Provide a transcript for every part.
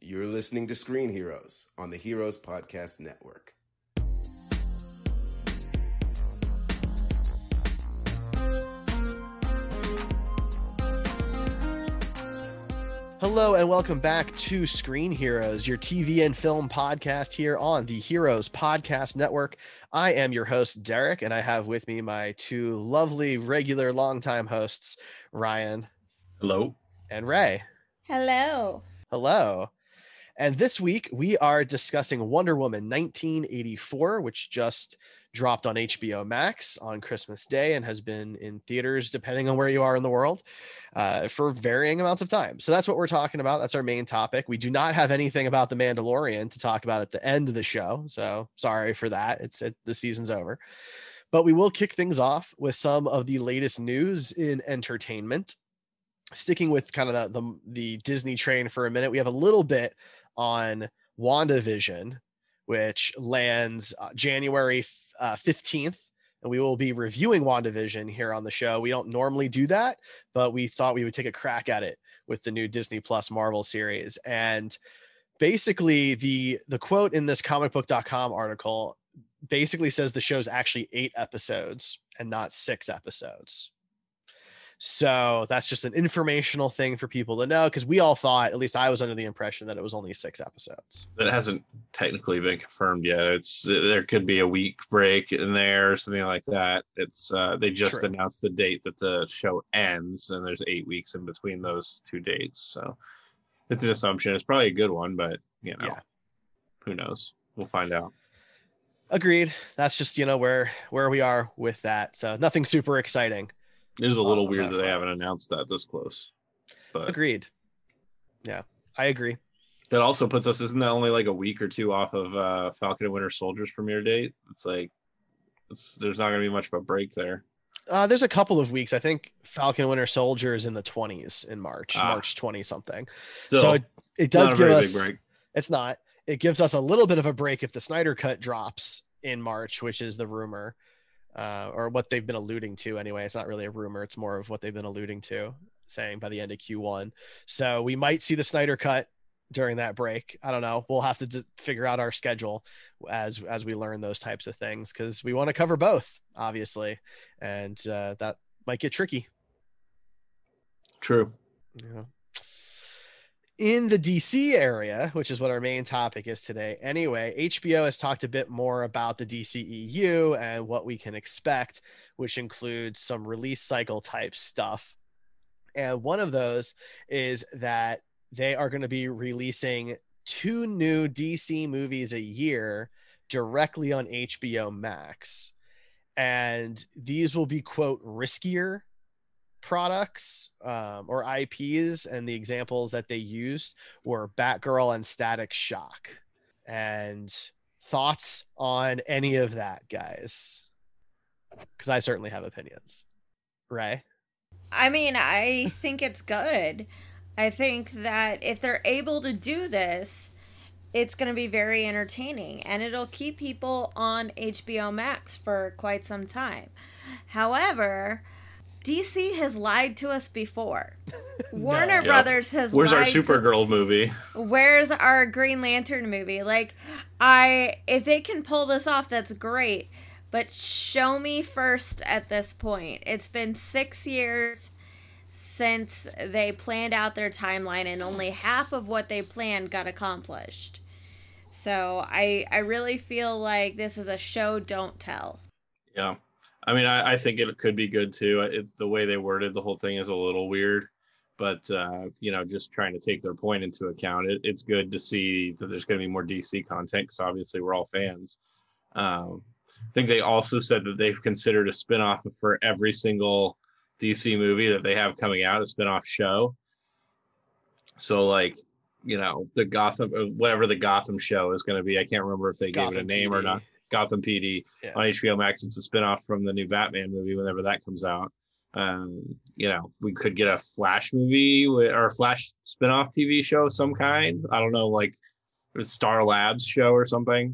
You're listening to Screen Heroes on the Heroes Podcast Network. Hello and welcome back to Screen Heroes, your TV and film podcast here on the Heroes Podcast Network. I am your host, Derek, and I have with me my two lovely, regular, longtime hosts, Ryan. Hello. And Ray. Hello. Hello. And this week we are discussing Wonder Woman 1984, which just dropped on HBO Max on Christmas Day and has been in theaters, depending on where you are in the world, for varying amounts of time. So that's what we're talking about. That's our main topic. We do not have anything about The Mandalorian to talk about at the end of the show. So sorry for that. The season's over. But we will kick things off with some of the latest news in entertainment. Sticking with kind of the Disney train for a minute, we have a little bit on WandaVision, which lands January 15th, and we will be reviewing WandaVision here on the show. We don't normally do that, but we thought we would take a crack at it with the new Disney Plus Marvel series. And basically the quote in this comicbook.com article basically says the show's actually 8 episodes and not 6 episodes. So that's just an informational thing for people to know, because we all thought, at least I was under the impression, that it was only 6 episodes. That hasn't technically been confirmed yet. There could be a week break in there or something like that. They just announced the date that the show ends, and there's 8 weeks in between those two dates. So it's an assumption. It's probably a good one, but who knows? We'll find out. Agreed. That's just where we are with that. So nothing super exciting. It is a little weird that they haven't announced that this close. But agreed. Yeah, I agree. That also puts us, isn't that only like a week or two off of Falcon and Winter Soldier's premiere date? There's not going to be much of a break there. There's a couple of weeks. I think Falcon and Winter Soldier is in the 20s in March 20 something. So it does give us, big break. It's not. It gives us a little bit of a break if the Snyder Cut drops in March, which is the rumor. Or what they've been alluding to anyway. It's not really a rumor. It's more of what they've been alluding to, saying by the end of Q1. So we might see the Snyder Cut during that break. I don't know. We'll have to figure out our schedule as we learn those types of things, because we want to cover both, obviously. And that might get tricky. True. Yeah. In the DC area, which is what our main topic is today anyway, HBO has talked a bit more about the DCEU and what we can expect, which includes some release cycle type stuff. And one of those is that they are going to be releasing 2 new DC movies a year directly on HBO Max. And these will be, quote, riskier products or IPs, and the examples that they used were Batgirl and Static Shock. And thoughts on any of that, guys? Because I certainly have opinions. Ray? I mean, I think it's good. I think that if they're able to do this, it's going to be very entertaining, and it'll keep people on HBO Max for quite some time. However, DC has lied to us before. Warner Brothers has Where's lied. Our Supergirl movie? Where's our Green Lantern movie? If they can pull this off, that's great. But show me first at this point. It's been 6 years since they planned out their timeline, and only half of what they planned got accomplished. So I really feel like this is a show don't tell. Yeah. I mean, I think it could be good too. The way they worded the whole thing is a little weird, but just trying to take their point into account, it's good to see that there's going to be more DC content, because obviously we're all fans. I think they also said that they've considered a spinoff for every single DC movie that they have coming out, a spinoff show. So the Gotham, whatever the Gotham show is going to be, I can't remember if they gave it a name or not. Gotham PD on HBO Max. It's a spinoff from the new Batman movie whenever that comes out. We could get a Flash movie or a Flash spinoff TV show of some kind. I don't know, like a Star Labs show or something.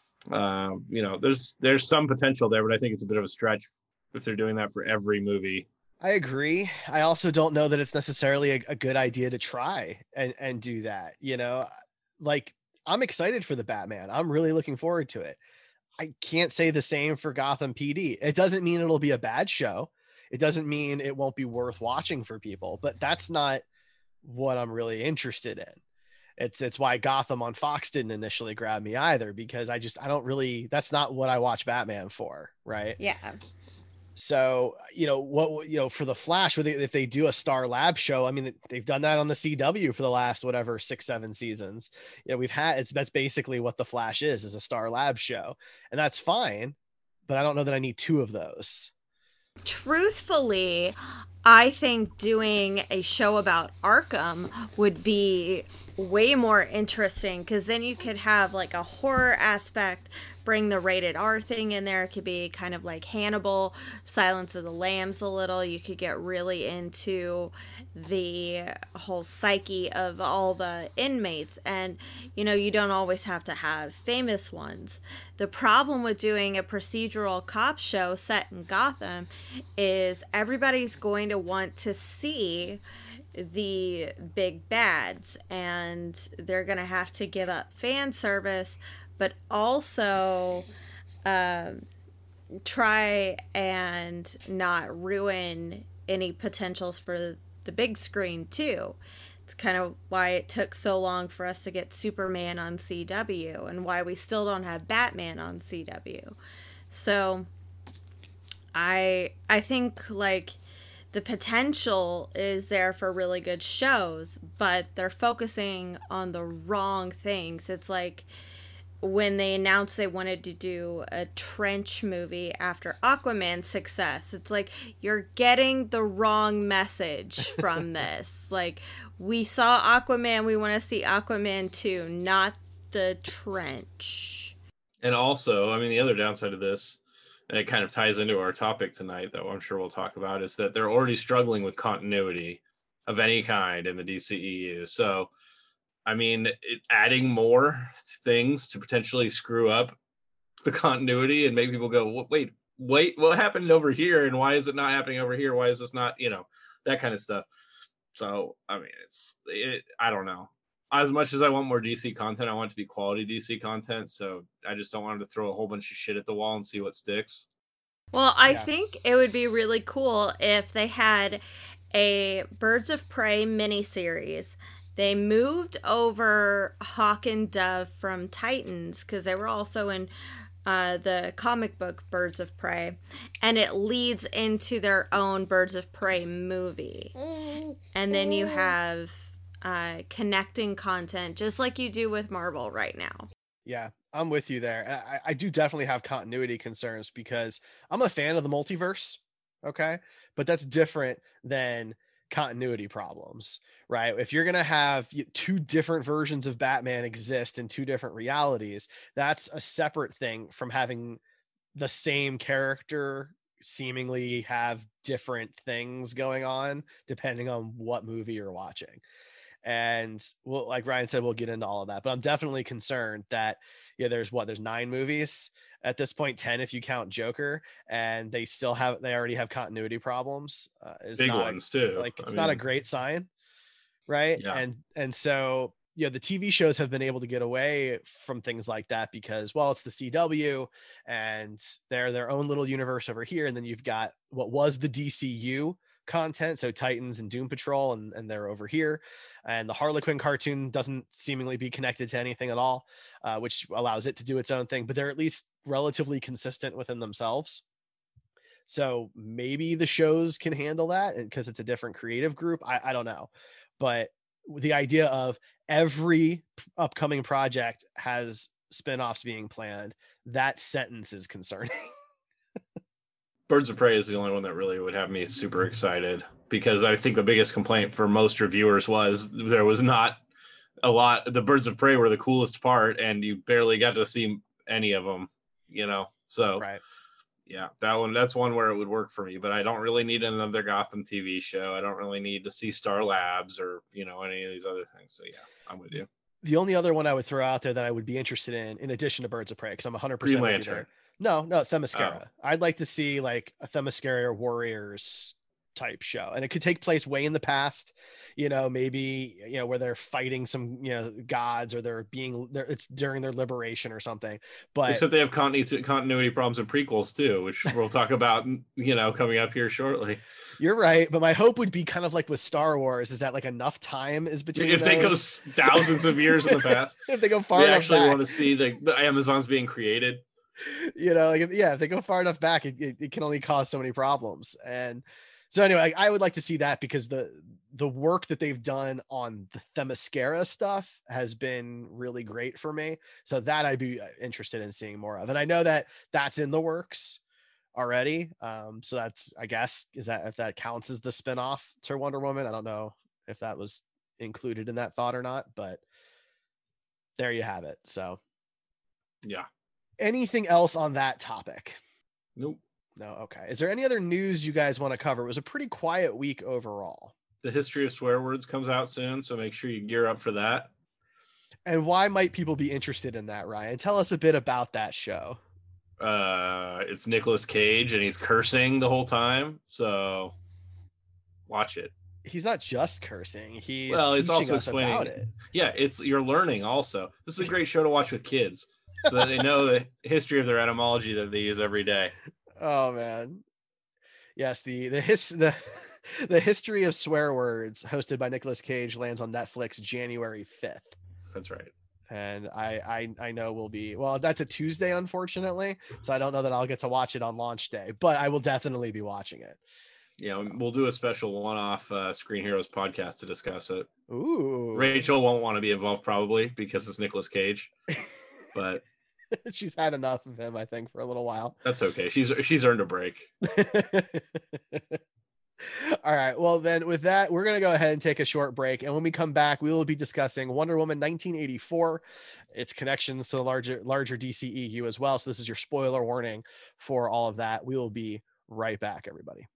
There's some potential there, but I think it's a bit of a stretch if they're doing that for every movie. I agree. I also don't know that it's necessarily a good idea to try and do that. like, I'm excited for the Batman. I'm really looking forward to it. I can't say the same for Gotham PD. It doesn't mean it'll be a bad show. It doesn't mean it won't be worth watching for people, but that's not what I'm really interested in. It's why Gotham on Fox didn't initially grab me either, because I don't really, that's not what I watch Batman for. Right. Yeah. So, for the Flash, if they do a Star Lab show, I mean, they've done that on the CW for the last, 6-7 seasons. That's basically what the Flash is a Star Lab show, and that's fine, but I don't know that I need two of those. Truthfully, I think doing a show about Arkham would be way more interesting, because then you could have like a horror aspect, bring the rated R thing in there. It could be kind of like Hannibal, Silence of the Lambs a little. You could get really into the whole psyche of all the inmates, and you don't always have to have famous ones. The problem with doing a procedural cop show set in Gotham is everybody's going to want to see the big bads, and they're going to have to give up fan service, but also try and not ruin any potentials for the big screen too. It's kind of why it took so long for us to get Superman on CW, and why we still don't have Batman on CW. So I think like the potential is there for really good shows, but they're focusing on the wrong things. It's like when they announced they wanted to do a Trench movie after Aquaman's success, it's like, you're getting the wrong message from this. Like, we saw Aquaman, we want to see Aquaman 2, not the Trench. And also, I mean, the other downside of this, and it kind of ties into our topic tonight, that I'm sure we'll talk about, is that they're already struggling with continuity of any kind in the DCEU. So, I mean, adding more things to potentially screw up the continuity and make people go, wait, what happened over here? And why is it not happening over here? Why is this not, that kind of stuff. So, I mean, I don't know. As much as I want more DC content, I want it to be quality DC content. So I just don't want them to throw a whole bunch of shit at the wall and see what sticks. Well, I think it would be really cool if they had a Birds of Prey miniseries. They moved over Hawk and Dove from Titans, because they were also in the comic book Birds of Prey, and it leads into their own Birds of Prey movie. And then you have connecting content, just like you do with Marvel right now. Yeah, I'm with you there. I do definitely have continuity concerns, because I'm a fan of the multiverse, okay? But that's different than continuity problems, right? If you're going to have two different versions of Batman exist in two different realities, that's a separate thing from having the same character seemingly have different things going on depending on what movie you're watching. And well, like Ryan said, we'll get into all of that, but I'm definitely concerned that there's 9 movies at this point, 10 if you count Joker, and they already have continuity problems. Big ones too. Like, it's not a great sign, right? Yeah. And so the TV shows have been able to get away from things like that because, well, it's the CW and they're their own little universe over here, and then you've got what was the DCU content, so Titans and Doom Patrol, and they're over here, and the Harley Quinn cartoon doesn't seemingly be connected to anything at all, which allows it to do its own thing, but they're at least relatively consistent within themselves. So maybe the shows can handle that, and because it's a different creative group, I don't know. But the idea of every upcoming project has spin-offs being planned, that sentence is concerning. Birds of Prey is the only one that really would have me super excited, because I think the biggest complaint for most reviewers was there was not a lot. The Birds of Prey were the coolest part, and you barely got to see any of them, So, right. Yeah, that's one where it would work for me, but I don't really need another Gotham TV show. I don't really need to see Star Labs or, any of these other things. So, yeah, I'm with you. The only other one I would throw out there that I would be interested in addition to Birds of Prey, because I'm 100% Green with you there. No, Themyscira. Oh. I'd like to see like a Themyscira Warriors type show, and it could take place way in the past, maybe where they're fighting some gods, or it's during their liberation or something. But except they have continuity problems in prequels too, which we'll talk about coming up here shortly. You're right, but my hope would be kind of like with Star Wars, is that like enough time is between if they go thousands of years in the past. If they go far enough actually back, want to see the Amazons being created. If they go far enough back, it can only cause so many problems. And so anyway, I would like to see that, because the work that they've done on the Themyscira stuff has been really great for me. So that I'd be interested in seeing more of. And I know that that's in the works already. So that's, I guess, if that counts as the spinoff to Wonder Woman. I don't know if that was included in that thought or not, but there you have it. So yeah. Anything else on that topic? Nope. No. Okay. Is there any other news you guys want to cover? It was a pretty quiet week overall. The History of Swear Words comes out soon, so make sure you gear up for that. And why might people be interested in that, Ryan? Tell us a bit about that show. It's Nicolas Cage, and he's cursing the whole time, so watch it. He's not just cursing; he's it's teaching also us about it. Yeah, you're learning also. This is a great show to watch with kids, so that they know the history of their etymology that they use every day. Oh man, yes, the History of Swear Words, hosted by Nicolas Cage, lands on Netflix January 5th. That's right. And I know will be, well, that's a Tuesday, unfortunately, so I don't know that I'll get to watch it on launch day, but I will definitely be watching it. Yeah, so we'll do a special one-off Screen Heroes podcast to discuss it. Ooh. Rachel won't want to be involved probably because it's Nicolas Cage, but she's had enough of him, I think, for a little while. That's okay. She's earned a break. All right. Well, then with that, we're going to go ahead and take a short break. And when we come back, we will be discussing Wonder Woman 1984, its connections to the larger DCEU as well. So this is your spoiler warning for all of that. We will be right back, everybody.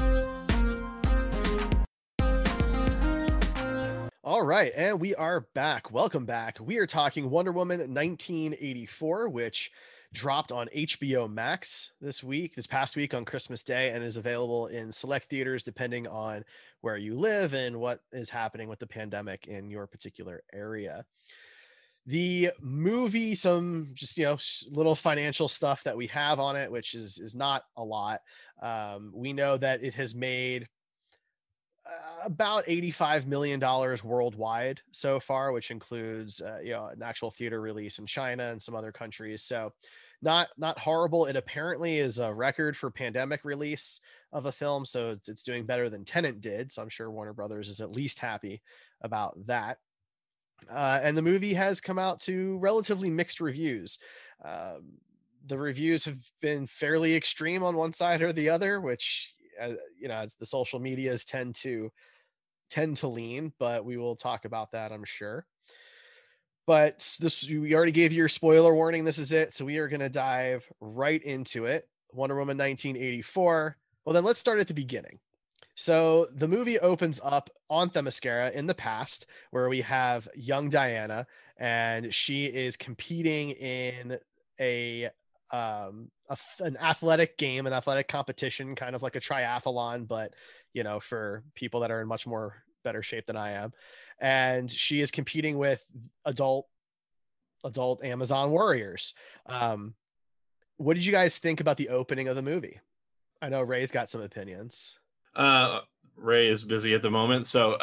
All right, and we are back. Welcome back. We are talking Wonder Woman 1984, which dropped on HBO Max this past week on Christmas Day, and is available in select theaters depending on where you live and what is happening with the pandemic in your particular area. The movie, some just little financial stuff that we have on it, which is not a lot. We know that it has made about $85 million worldwide so far, which includes an actual theater release in China and some other countries. So not horrible. It apparently is a record for pandemic release of a film, so it's doing better than Tenet did. So I'm sure Warner Brothers is at least happy about that. And the movie has come out to relatively mixed reviews. The reviews have been fairly extreme on one side or the other, which as the social medias tend to lean, but we will talk about that, I'm sure. But we already gave you your spoiler warning. This is it. So we are going to dive right into it. Wonder Woman 1984. Well, then let's start at the beginning. So the movie opens up on Themyscira in the past, where we have young Diana, and she is competing in an athletic game, an athletic competition, kind of like a triathlon, but for people that are in much more better shape than I am. And she is competing with adult Amazon warriors. What did you guys think about the opening of the movie? I know Ray's got some opinions. Ray is busy at the moment, so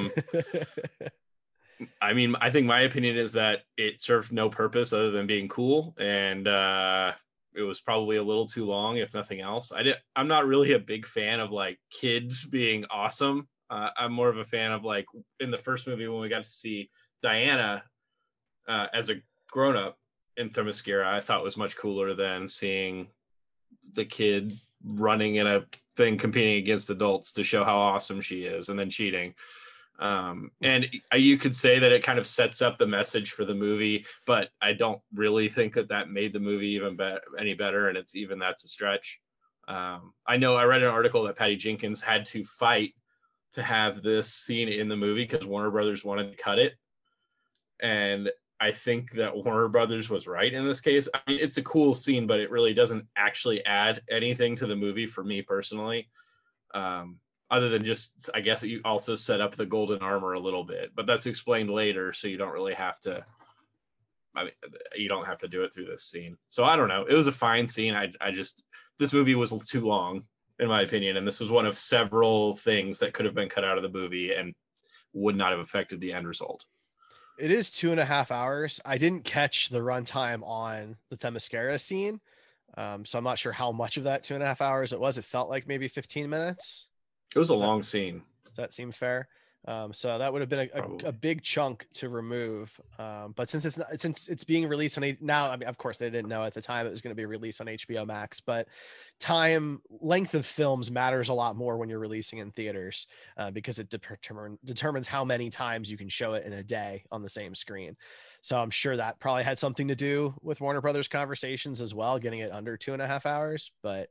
I mean, I think my opinion is that it served no purpose other than being cool, and it was probably a little too long, if nothing else. I'm not really a big fan of like kids being awesome. I'm more of a fan of like in the first movie when we got to see Diana as a grown-up in Themyscira, I thought was much cooler than seeing the kid running in a thing competing against adults to show how awesome she is and then cheating. And you could say that it kind of sets up the message for the movie, but I don't really think that made the movie even any better. And that's a stretch. I know I read an article that Patty Jenkins had to fight to have this scene in the movie because Warner Brothers wanted to cut it. And I think that Warner Brothers was right in this case. I mean, it's a cool scene, but it really doesn't actually add anything to the movie for me personally. other than just, I guess you also set up the golden armor a little bit, but that's explained later, so you don't really have to. I mean, you don't have to do it through this scene. So I don't know. It was a fine scene. I just, this movie was too long, in my opinion, and this was one of several things that could have been cut out of the movie and would not have affected the end result. It is 2.5 hours. I didn't catch the runtime on the Themyscira scene, so I'm not sure how much of that 2.5 hours it was. It felt like maybe 15 minutes. It was a long scene. Does that seem fair? So that would have been a big chunk to remove. But since it's being released on now, I mean, of course they didn't know at the time it was going to be released on HBO Max, but length of films matters a lot more when you're releasing in theaters, because it determines how many times you can show it in a day on the same screen. So I'm sure that probably had something to do with Warner Brothers conversations as well, getting it under 2.5 hours. But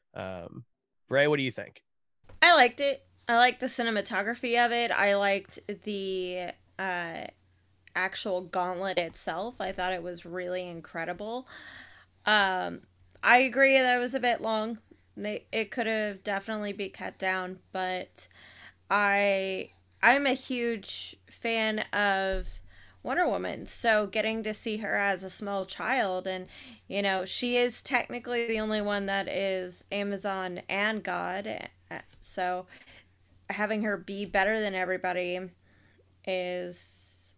Bray, what do you think? I liked it. I liked the cinematography of it. I liked the actual gauntlet itself. I thought it was really incredible. I agree that it was a bit long. It could have definitely been cut down, but I'm a huge fan of Wonder Woman, so getting to see her as a small child, and you know, she is technically the only one that is Amazon and God, so having her be better than everybody is...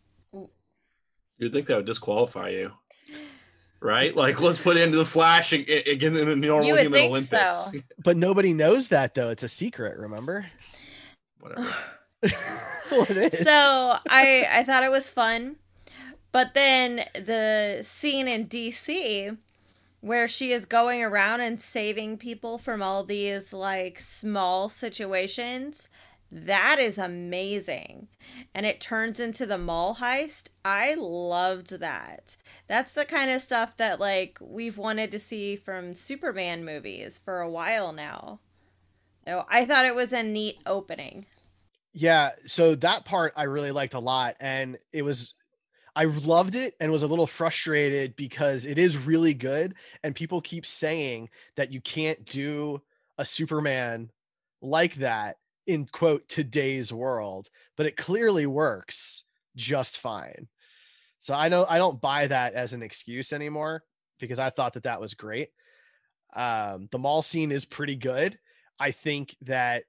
You'd think that would disqualify you, right? Like, let's put it into the Flash again in the normal Human Olympics. So. But nobody knows that, though. It's a secret, remember? Whatever. Well, it is. So I thought it was fun, but then the scene in DC where she is going around and saving people from all these like small situations, that is amazing. And it turns into the mall heist. I loved that. That's the kind of stuff that like we've wanted to see from Superman movies for a while now. So I thought it was a neat opening. Yeah, so that part I really liked a lot, and I loved it and was a little frustrated because it is really good, and people keep saying that you can't do a Superman like that in quote today's world, but it clearly works just fine. So I don't buy that as an excuse anymore, because I thought that was great. The mall scene is pretty good. I think that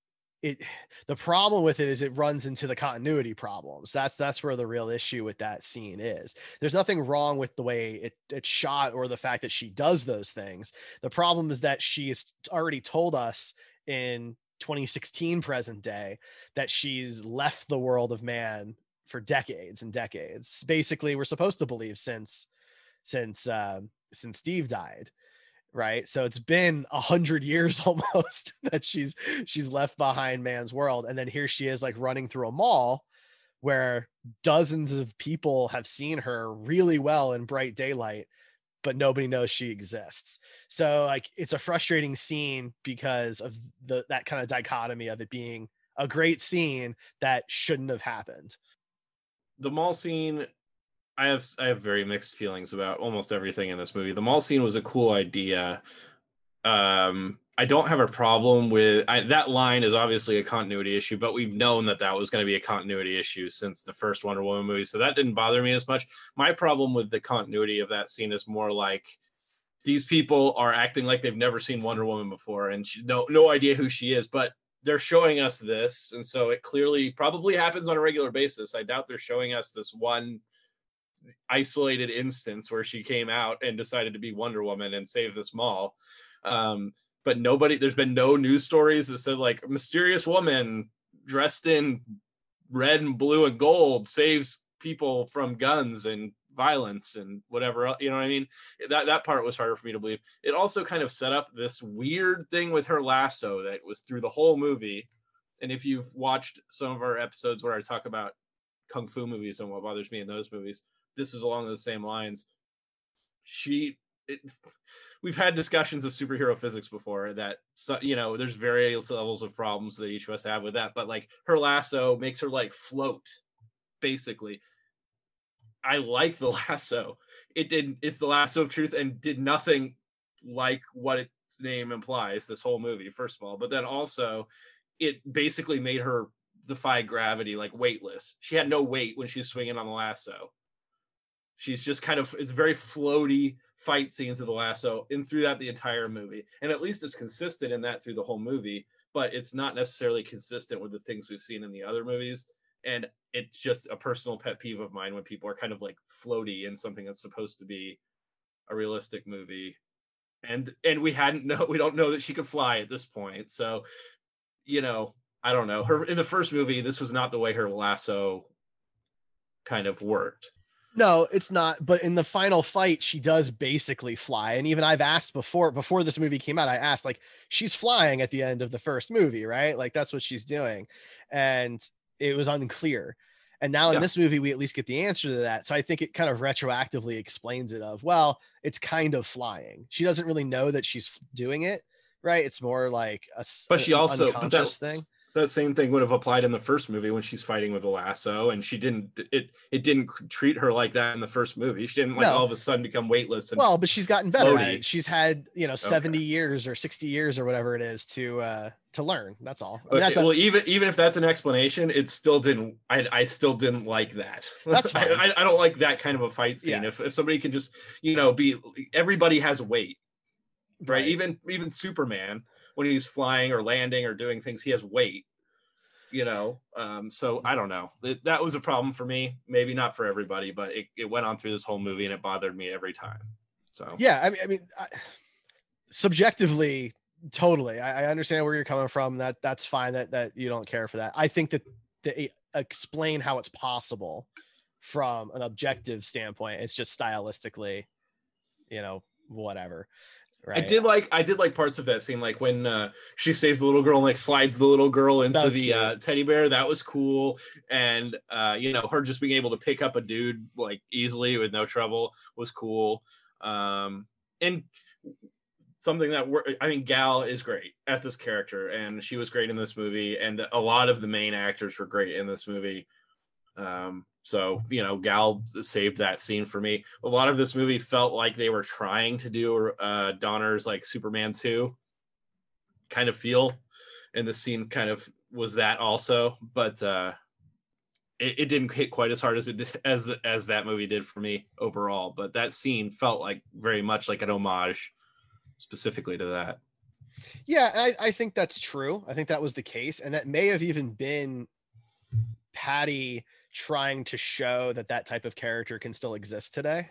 the problem with it is it runs into the continuity problems. That's where the real issue with that scene is. There's nothing wrong with the way it's shot or the fact that she does those things. The problem is that she's already told us in 2016 present day that she's left the world of man for decades and decades. Basically, we're supposed to believe since Steve died. Right. So it's been 100 years almost that she's left behind man's world. And then here she is like running through a mall where dozens of people have seen her really well in bright daylight, but nobody knows she exists. So like, it's a frustrating scene because of that kind of dichotomy of it being a great scene that shouldn't have happened. The mall scene, I have very mixed feelings about almost everything in this movie. The mall scene was a cool idea. I don't have a problem with that line is obviously a continuity issue, but we've known that was going to be a continuity issue since the first Wonder Woman movie. So that didn't bother me as much. My problem with the continuity of that scene is more like these people are acting like they've never seen Wonder Woman before and no idea who she is, but they're showing us this. And so it clearly probably happens on a regular basis. I doubt they're showing us this one isolated instance where she came out and decided to be Wonder Woman and save this mall. But there's been no news stories that said like mysterious woman dressed in red and blue and gold saves people from guns and violence and whatever else, you know what I mean? That part was harder for me to believe. It also kind of set up this weird thing with her lasso that was through the whole movie. And if you've watched some of our episodes where I talk about kung fu movies and what bothers me in those movies, this is along those same lines. We've had discussions of superhero physics before that, you know, there's various levels of problems that each of us have with that, but like her lasso makes her like float, basically. I like the lasso. It's the lasso of truth and did nothing like what its name implies this whole movie, first of all, but then also it basically made her defy gravity, like weightless. She had no weight when she's swinging on the lasso. She's just kind of, it's very floaty fight scenes of the lasso and through that the entire movie. And at least it's consistent in that through the whole movie, but it's not necessarily consistent with the things we've seen in the other movies. And it's just a personal pet peeve of mine when people are kind of like floaty in something that's supposed to be a realistic movie. And we don't know that she could fly at this point. So, you know, I don't know. Her in the first movie, this was not the way her lasso kind of worked. No, it's not. But in the final fight, she does basically fly. And even I've asked before this movie came out, I asked, like, she's flying at the end of the first movie, right? Like, that's what she's doing. And it was unclear. And now in this movie, we at least get the answer to that. So I think it kind of retroactively explains it of, well, it's kind of flying. She doesn't really know that she's doing it, right? It's more like but she also unconscious thing. That same thing would have applied in the first movie when she's fighting with a lasso, and it didn't treat her like that in the first movie. She didn't all of a sudden become weightless. And but she's gotten better floaty. at it. She's had 70 years or 60 years or whatever it is to learn. That's all. I mean, well, even if that's an explanation, it still didn't. I still didn't like that. That's fine. I don't like that kind of a fight scene. Yeah. If somebody can just be, everybody has weight, right? Even Superman, when he's flying or landing or doing things, he has weight, so I don't know. That was a problem for me, maybe not for everybody, but it went on through this whole movie and it bothered me every time. So yeah, I mean, subjectively, totally, I understand where you're coming from. That's fine that you don't care for that. I think that they explain how it's possible from an objective standpoint. It's just stylistically, whatever. Right. I did like parts of that scene, like when she saves the little girl and like slides the little girl into the teddy bear. That was cool. And her just being able to pick up a dude like easily with no trouble was cool. And something that Gal is great as this character, and she was great in this movie, and a lot of the main actors were great in this movie. So, Gal saved that scene for me. A lot of this movie felt like they were trying to do Donner's like Superman 2 kind of feel. And the scene kind of was that also, but it didn't hit quite as hard as it did, as that movie did for me overall. But that scene felt like very much like an homage specifically to that. Yeah, I think that's true. I think that was the case. And that may have even been Patty trying to show that type of character can still exist today,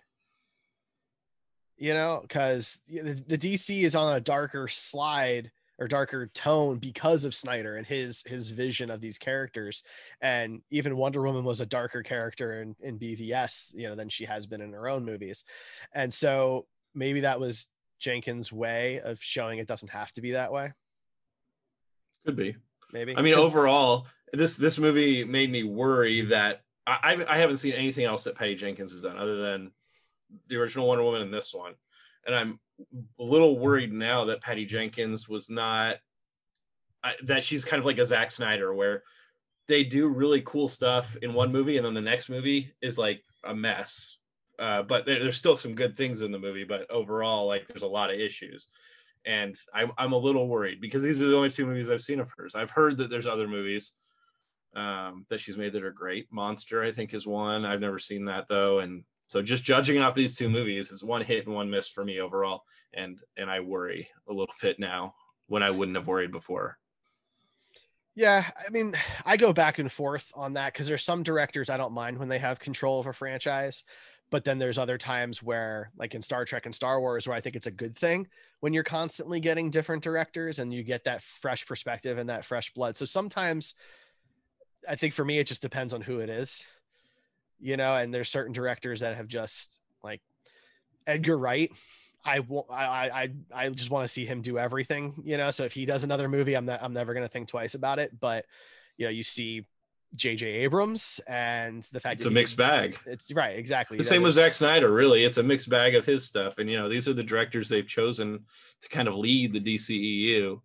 because the DC is on a darker slide or darker tone because of Snyder and his vision of these characters. And even Wonder Woman was a darker character in BVS, than she has been in her own movies. And so maybe that was Jenkins' way of showing it doesn't have to be that way. Could be. Maybe. I mean, overall, this movie made me worry that I haven't seen anything else that Patty Jenkins has done other than the original Wonder Woman and this one. And I'm a little worried now that Patty Jenkins was not, that she's kind of like a Zack Snyder, where they do really cool stuff in one movie and then the next movie is like a mess. But there's still some good things in the movie, but overall, like, there's a lot of issues. And I'm a little worried because these are the only two movies I've seen of hers. I've heard that there's other movies that she's made that are great. Monster, I think, is one. I've never seen that though. And so just judging off these two movies is one hit and one miss for me overall. And I worry a little bit now when I wouldn't have worried before. Yeah, I mean, I go back and forth on that because there's some directors I don't mind when they have control of a franchise. But then there's other times where, like in Star Trek and Star Wars, where I think it's a good thing when you're constantly getting different directors and you get that fresh perspective and that fresh blood. So sometimes I think for me, it just depends on who it is, and there's certain directors that have just, like Edgar Wright. I just want to see him do everything, so if he does another movie, I'm never going to think twice about it. But, you see J.J. Abrams and the fact it's a mixed bag. It's right. Exactly. The same with Zack Snyder, really. It's a mixed bag of his stuff. And, these are the directors they've chosen to kind of lead the DCEU,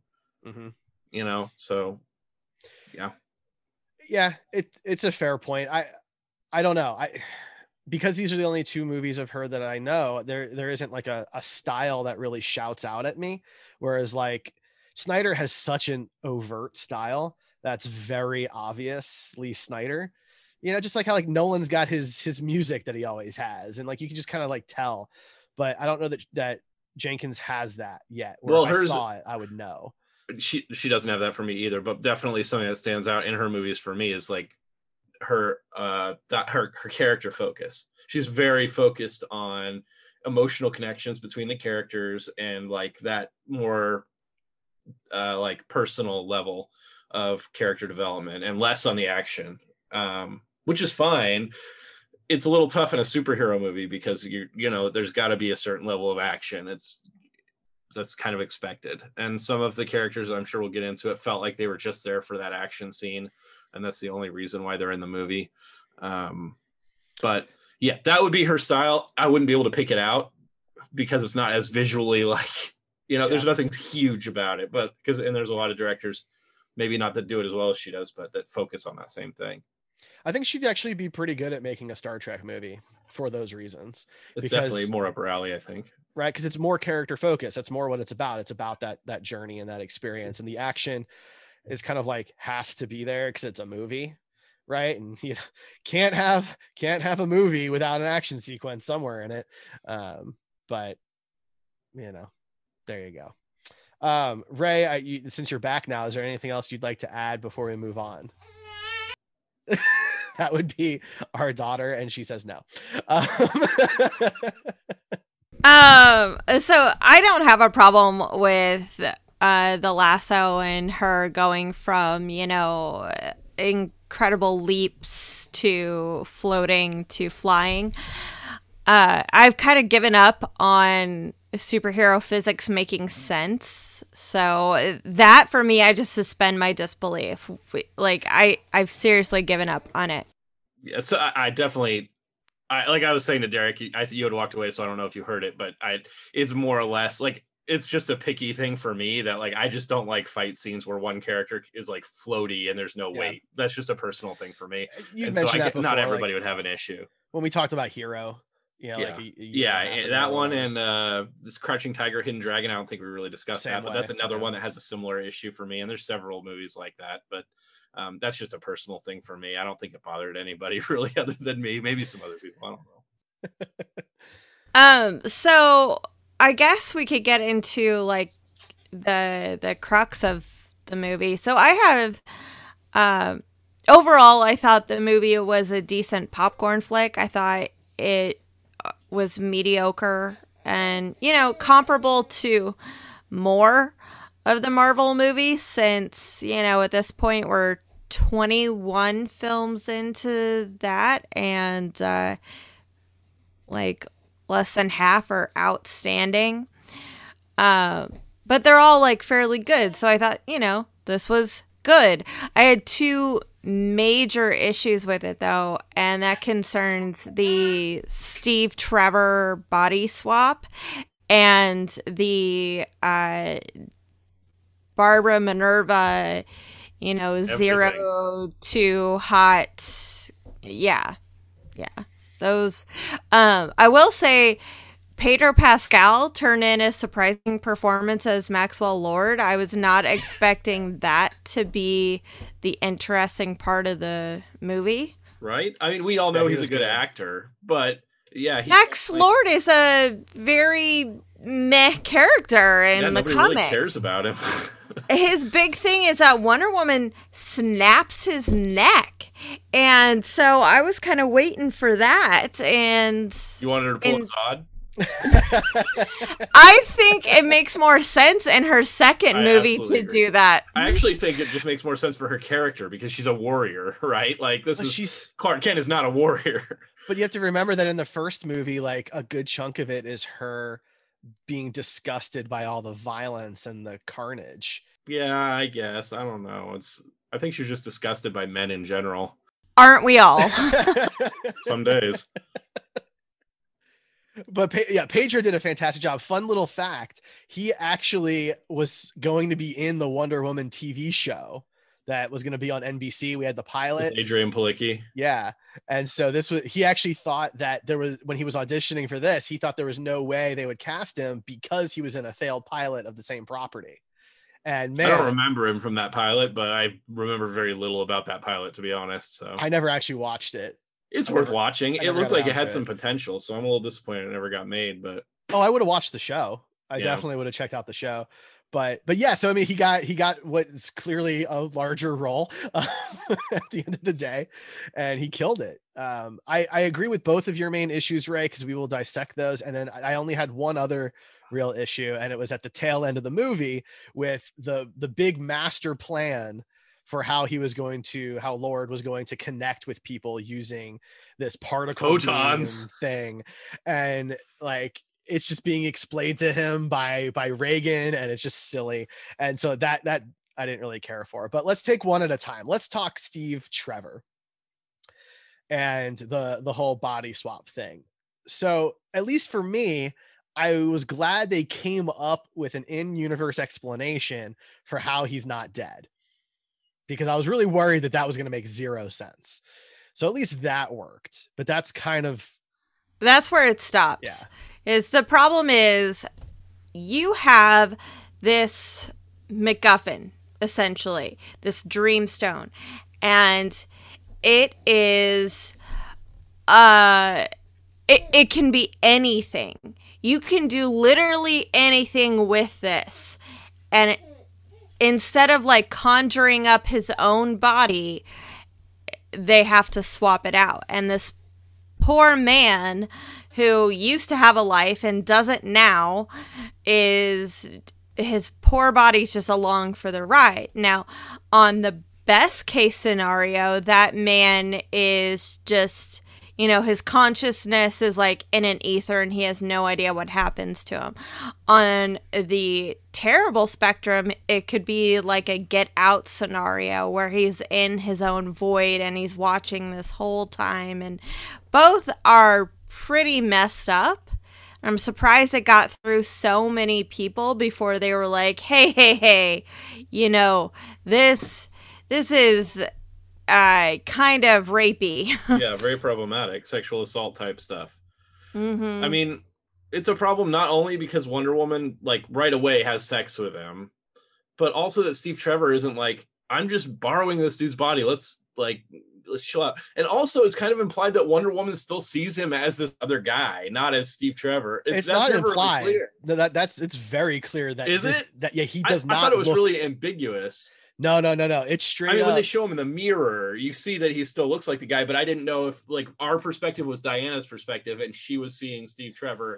so yeah. Yeah, it's a fair point. I don't know. Because these are the only two movies of her that I know, there isn't like a style that really shouts out at me. Whereas like Snyder has such an overt style that's very obviously Snyder. You know, just like how like Nolan's got his music that he always has, and like you can just kind of like tell. But I don't know that Jenkins has that yet. Well, if I saw it, I would know. She doesn't have that for me either, but definitely something that stands out in her movies for me is like her character focus. She's very focused on emotional connections between the characters and like that more like personal level of character development and less on the action, which is fine. It's a little tough in a superhero movie because you know there's got to be a certain level of action. That's kind of expected, and some of the characters, I'm sure we'll get into it, felt like they were just there for that action scene, and that's the only reason why they're in the movie. But yeah, that would be her style. I wouldn't be able to pick it out because it's not as visually like, you know, there's nothing huge about it, but and there's a lot of directors, maybe not that do it as well as she does, but that focus on that same thing. I think she'd actually be pretty good at making a Star Trek movie for those reasons. It's definitely more up her alley, I think. Right, because it's more character focused. That's more what it's about. It's about that journey and that experience, and the action is kind of like has to be there because it's a movie, right? And you know, can't have a movie without an action sequence somewhere in it. But you know, there you go. Ray, since you're back now, is there anything else you'd like to add before we move on? That would be our daughter, and she says no. So I don't have a problem with the lasso and her going from, you know, incredible leaps to floating to flying. I've kind of given up on superhero physics making sense. So that for me, I just suspend my disbelief. Like I've seriously given up on it. Yeah, so I definitely, like I was saying to Derek, you had walked away, so I don't know if you heard it, but it's more or less like, it's just a picky thing for me that like, I just don't like fight scenes where one character is like floaty and there's no weight. That's just a personal thing for me. You and mentioned so that before, not everybody would have an issue. When we talked about Hero, you know, that one and this Crouching Tiger, Hidden Dragon, I don't think we really discussed that, but that's another one that has a similar issue for me. And there's several movies like that, but that's just a personal thing for me. I don't think it bothered anybody really other than me, maybe some other people. I don't know. So I guess we could get into like the crux of the movie. So I have, overall, I thought the movie was a decent popcorn flick. I thought it was mediocre and, you know, comparable to more of the Marvel movies since, you know, at this point we're 21 films into that and like less than half are outstanding. But they're all like fairly good. So I thought, you know, this was good. I had two major issues with it though, and that concerns the Steve Trevor body swap and the Barbara Minerva, you know, everything. 0 to hot. Yeah. Those, I will say Pedro Pascal turned in a surprising performance as Maxwell Lord. I was not expecting that to be the interesting part of the movie. Right? I mean, we all know he's a good actor, but yeah. Max Lord is a very meh character in the comics. Nobody really cares about him. His big thing is that Wonder Woman snaps his neck. And so I was kind of waiting for that. And you wanted her to pull a Zod? I think it makes more sense in her second movie to do that. I actually think it just makes more sense for her character because she's a warrior, right? Like Clark Kent is not a warrior. But you have to remember that in the first movie, like a good chunk of it is her being disgusted by all the violence and the carnage. Yeah, I guess. I don't know. I think she's just disgusted by men in general. Aren't we all? Some days. But Pedro did a fantastic job. Fun little fact. He actually was going to be in the Wonder Woman TV show that was going to be on NBC. We had the pilot. With Adrian Palicki. Yeah. And so he actually thought that when he was auditioning for this, he thought there was no way they would cast him because he was in a failed pilot of the same property. And I man, don't remember him from that pilot, but I remember very little about that pilot, to be honest. So I never actually watched it. it's worth watching. It never looked got like it around had to some it. potential, so I'm a little disappointed it never got made. But Oh, I would have watched the show. I Yeah. definitely would have checked out the show. But yeah, so I mean, he got what's clearly a larger role at the end of the day, and he killed it. I agree with both of your main issues, Ray, because we will dissect those. And then I only had one other real issue, and it was at the tail end of the movie with the big master plan for how Lord was going to connect with people using this particle Photons beam thing, and like it's just being explained to him by Reagan, and it's just silly. And so that I didn't really care for. But let's take one at a time. Let's talk Steve Trevor and the whole body swap thing. So at least for me, I was glad they came up with an in-universe explanation for how he's not dead, because I was really worried that was going to make zero sense. So at least that worked, but that's where it stops. Yeah. The problem is you have this MacGuffin, essentially, this Dreamstone, and it is, it can be anything. You can do literally anything with this. And instead of like conjuring up his own body, they have to swap it out. And this poor man who used to have a life and doesn't now, his poor body's just along for the ride. Now, on the best case scenario, that man is just, his consciousness is like in an ether and he has no idea what happens to him. On the terrible spectrum, it could be like a Get Out scenario where he's in his own void and he's watching this whole time, and both are pretty messed up. I'm surprised it got through so many people before they were like, hey, this is kind of rapey. Yeah, very problematic, sexual assault type stuff. Mm-hmm. I mean, it's a problem not only because Wonder Woman like right away has sex with him, but also that Steve Trevor isn't like, I'm just borrowing this dude's body. Let's chill out. And also it's kind of implied that Wonder Woman still sees him as this other guy, not as Steve Trevor. It's not implied. Really, no, it's very clear that he does not. I thought it was really ambiguous. No. It's straight. I mean, when they show him in the mirror, you see that he still looks like the guy, but I didn't know if like our perspective was Diana's perspective and she was seeing Steve Trevor.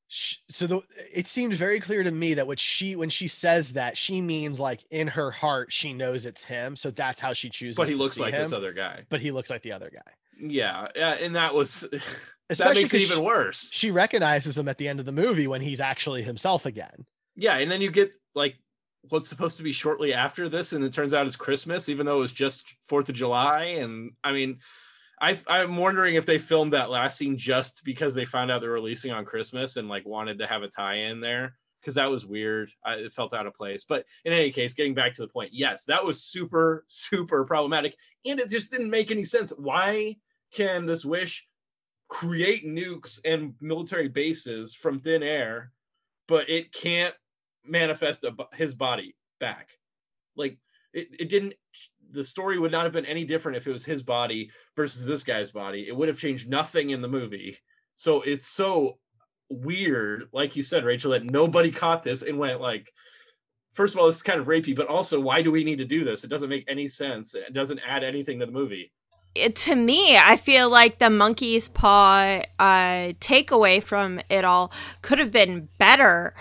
So it seemed very clear to me that when she says that, she means like in her heart she knows it's him, so that's how she chooses. But he to looks see like him. this other guy. But he looks like the other guy. Yeah, and that was especially that makes it even worse. She recognizes him at the end of the movie when he's actually himself again. Yeah, and then you get like what's supposed to be shortly after this, and it turns out it's Christmas, even though it was just 4th of July. And I mean, I'm wondering if they filmed that last scene just because they found out they're releasing on Christmas and like wanted to have a tie-in there, because that was weird. It felt out of place. But in any case, getting back to the point, yes, that was super, super problematic. And it just didn't make any sense. Why can this Wish create nukes and military bases from thin air, but it can't manifest his body back? Like it didn't. The story would not have been any different if it was his body versus this guy's body. It would have changed nothing in the movie. So it's so weird, like you said, Rachel, that nobody caught this and went like, first of all, this is kind of rapey, but also why do we need to do this? It doesn't make any sense. It doesn't add anything to the movie. To me, I feel like the monkey's paw takeaway from it all could have been better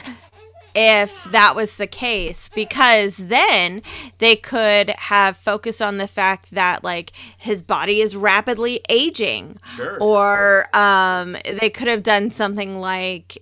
if that was the case, because then they could have focused on the fact that like his body is rapidly aging. Sure. Or they could have done something like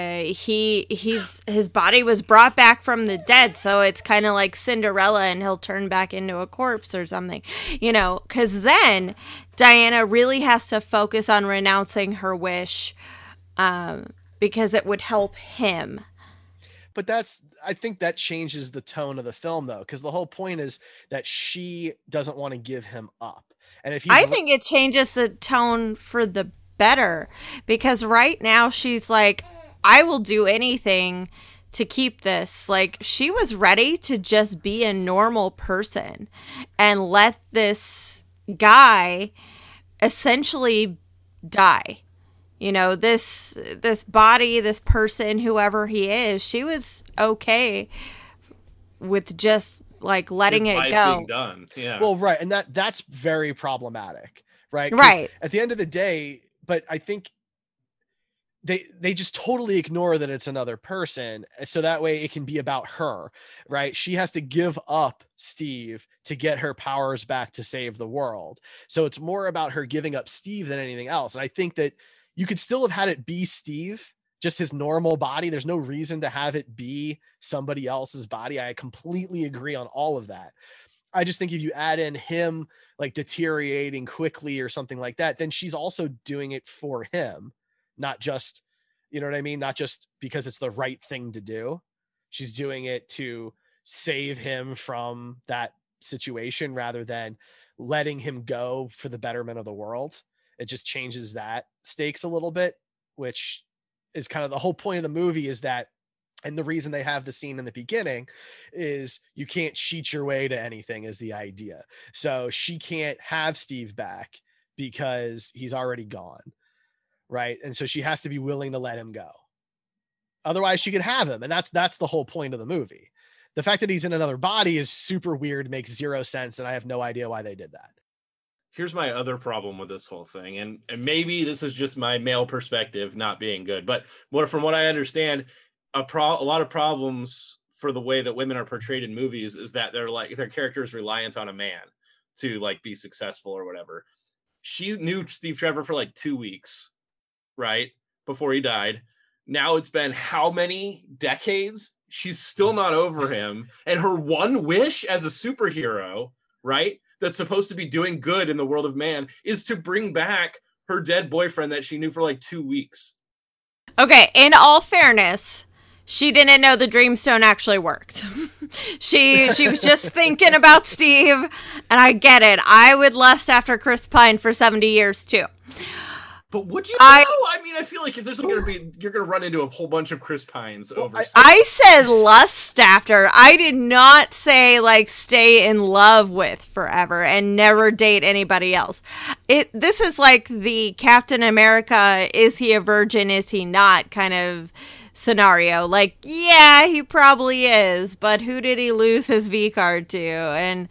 his body was brought back from the dead, so it's kind of like Cinderella and he'll turn back into a corpse or something, because then Diana really has to focus on renouncing her wish, because it would help him. But I think that changes the tone of the film, though, because the whole point is that she doesn't want to give him up. And if I think it changes the tone for the better, because right now she's like, I will do anything to keep this. Like, she was ready to just be a normal person and let this guy essentially die. You know, this body, this person, whoever he is, she was okay with just like letting it go. Being done. Yeah. Well, right, and that's very problematic, right? 'Cause Right. at the end of the day, but I think they just totally ignore that it's another person, so that way it can be about her, right? She has to give up Steve to get her powers back to save the world. So it's more about her giving up Steve than anything else. And I think that you could still have had it be Steve, just his normal body. There's no reason to have it be somebody else's body. I completely agree on all of that. I just think if you add in him like deteriorating quickly or something like that, then she's also doing it for him. Not just, you know what I mean? Not just because it's the right thing to do. She's doing it to save him from that situation rather than letting him go for the betterment of the world. It just changes that stakes a little bit, which is kind of the whole point of the movie is that, and the reason they have the scene in the beginning is you can't cheat your way to anything is the idea. So she can't have Steve back because he's already gone. Right. And so she has to be willing to let him go. Otherwise she could have him. And that's the whole point of the movie. The fact that he's in another body is super weird, makes zero sense. And I have no idea why they did that. Here's my other problem with this whole thing. And maybe this is just my male perspective not being good, but from what I understand, a lot of problems for the way that women are portrayed in movies is that they're like, their character is reliant on a man to like be successful or whatever. She knew Steve Trevor for like 2 weeks, right? Before he died. Now it's been how many decades? She's still not over him. And her one wish as a superhero, right? That's supposed to be doing good in the world of man is to bring back her dead boyfriend that she knew for like 2 weeks. Okay, in all fairness, she didn't know the Dreamstone actually worked. she was just thinking about Steve, and I get it. I would lust after Chris Pine for 70 years too. But would you know? I mean, I feel like if there's going to be, you're going to run into a whole bunch of Chris Pines over. I said lust after. I did not say like stay in love with forever and never date anybody else. This is like the Captain America, is he a virgin, is he not kind of scenario. Like, yeah, he probably is, but who did he lose his V card to? And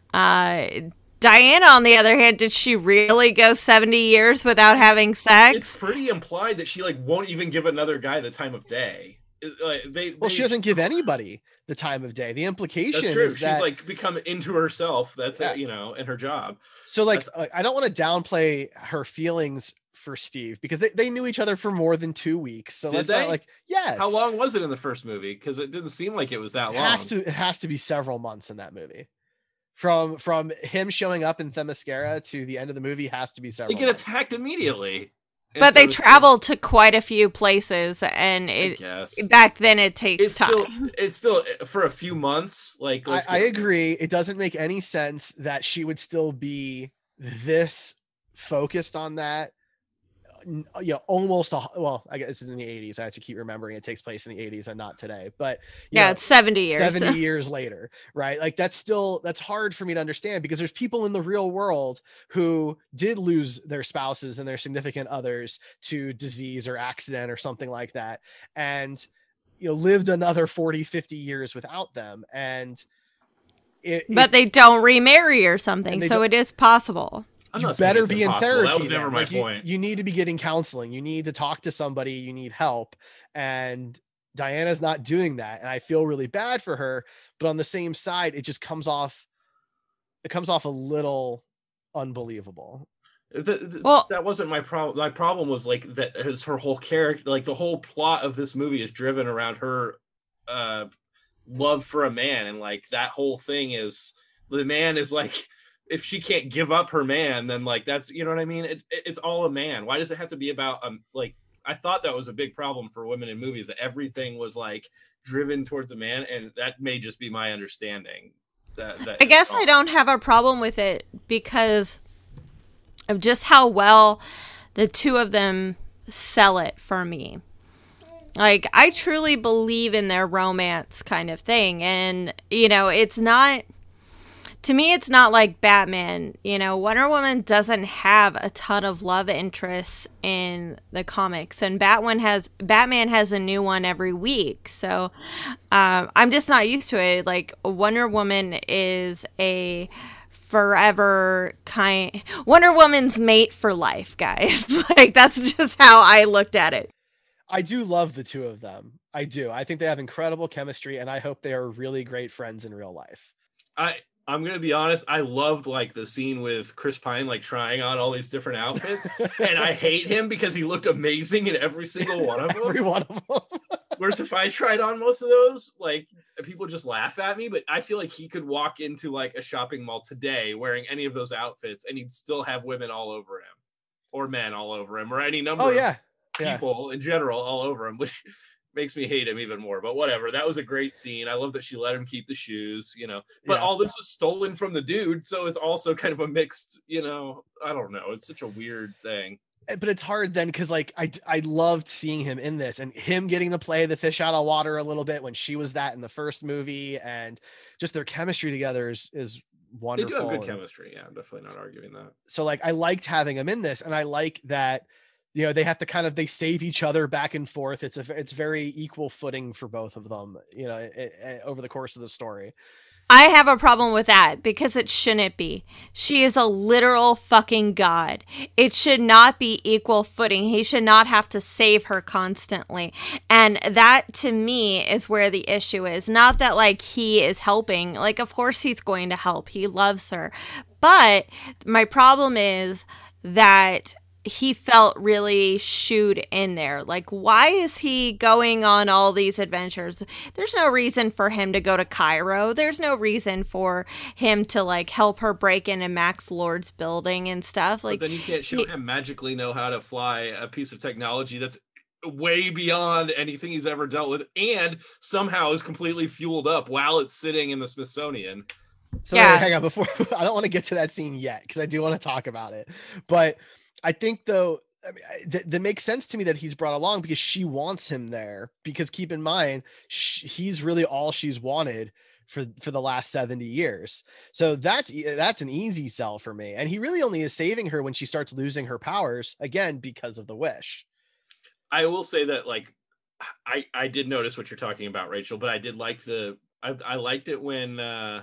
Diana, on the other hand, did she really go 70 years without having sex? It's pretty implied that she like won't even give another guy the time of day. She doesn't give anybody the time of day. The implication is that she's like become into herself. That's it, you know, in her job. So like, I don't want to downplay her feelings for Steve because they knew each other for more than 2 weeks. So let's not like, yes. How long was it in the first movie? Because it didn't seem like it was that long. It has to be several months in that movie. From him showing up in Themyscira to the end of the movie has to be several. They get attacked immediately. But they travel to quite a few places, and back then it takes time. It's still for a few months. Like I agree. It doesn't make any sense that she would still be this focused on that. You know, almost I guess it's in the 80s. I have to keep remembering it takes place in the 80s and not today. But it's 70 years. 70 years later, right? Like that's hard for me to understand because there's people in the real world who did lose their spouses and their significant others to disease or accident or something like that, and lived another 40, 50 years without them. And they don't remarry or something, so it is possible. You better be in therapy. That was never my point. You need to be getting counseling. You need to talk to somebody. You need help. And Diana's not doing that. And I feel really bad for her. But on the same side, it just comes off a little unbelievable. That wasn't my problem. My problem was like that is her whole character. Like the whole plot of this movie is driven around her love for a man. And like that whole thing is the man is like, if she can't give up her man, then like that's, you know what I mean? It's all a man. Why does it have to be about like I thought that was a big problem for women in movies, that everything was like driven towards a man, and that may just be my understanding. That I guess I don't have a problem with it because of just how well the two of them sell it for me. Like, I truly believe in their romance kind of thing. And, you know, it's not, to me, it's not like Batman. You know, Wonder Woman doesn't have a ton of love interests in the comics, and Batman has a new one every week. So I'm just not used to it. Like, Wonder Woman is a forever kind, Wonder Woman's mate for life, guys. Like, that's just how I looked at it. I do love the two of them. I do. I think they have incredible chemistry, and I hope they are really great friends in real life. I'm gonna be honest. I loved like the scene with Chris Pine like trying on all these different outfits, and I hate him because he looked amazing in every single one of them. Every one of them. Whereas if I tried on most of those, like people just laugh at me. But I feel like he could walk into like a shopping mall today wearing any of those outfits, and he'd still have women all over him, or men all over him, or any number. Of people in general all over him, which makes me hate him even more. But whatever, that was a great scene. I love that she let him keep the shoes, you know, but all this was stolen from the dude, so it's also kind of a mixed, you know, I don't know, it's such a weird thing. But it's hard then, because like I loved seeing him in this, and him getting to play the fish out of water a little bit when she was that in the first movie, and just their chemistry together is wonderful. They do have good chemistry. Yeah, I'm definitely not arguing that. So like I liked having him in this, and I like that, you know, they have to they save each other back and forth. It's very equal footing for both of them, you know, over the course of the story. I have a problem with that because it shouldn't be. She is a literal fucking god. It should not be equal footing. He should not have to save her constantly. And that to me is where the issue is. Not that like he is helping. Like, of course he's going to help. He loves her. But my problem is that he felt really shooed in there. Like, why is he going on all these adventures? There's no reason for him to go to Cairo. There's no reason for him to like help her break into Max Lord's building and stuff. Like, but then you can't show him magically know how to fly a piece of technology that's way beyond anything he's ever dealt with, and somehow is completely fueled up while it's sitting in the Smithsonian. So hang on, before I don't want to get to that scene yet, because I do want to talk about it, but I think though, I mean, that makes sense to me that he's brought along because she wants him there. Because keep in mind, he's really all she's wanted for the last 70 years. So that's an easy sell for me. And he really only is saving her when she starts losing her powers again because of the wish. I will say that like I did notice what you're talking about, Rachel, but I did like I liked it when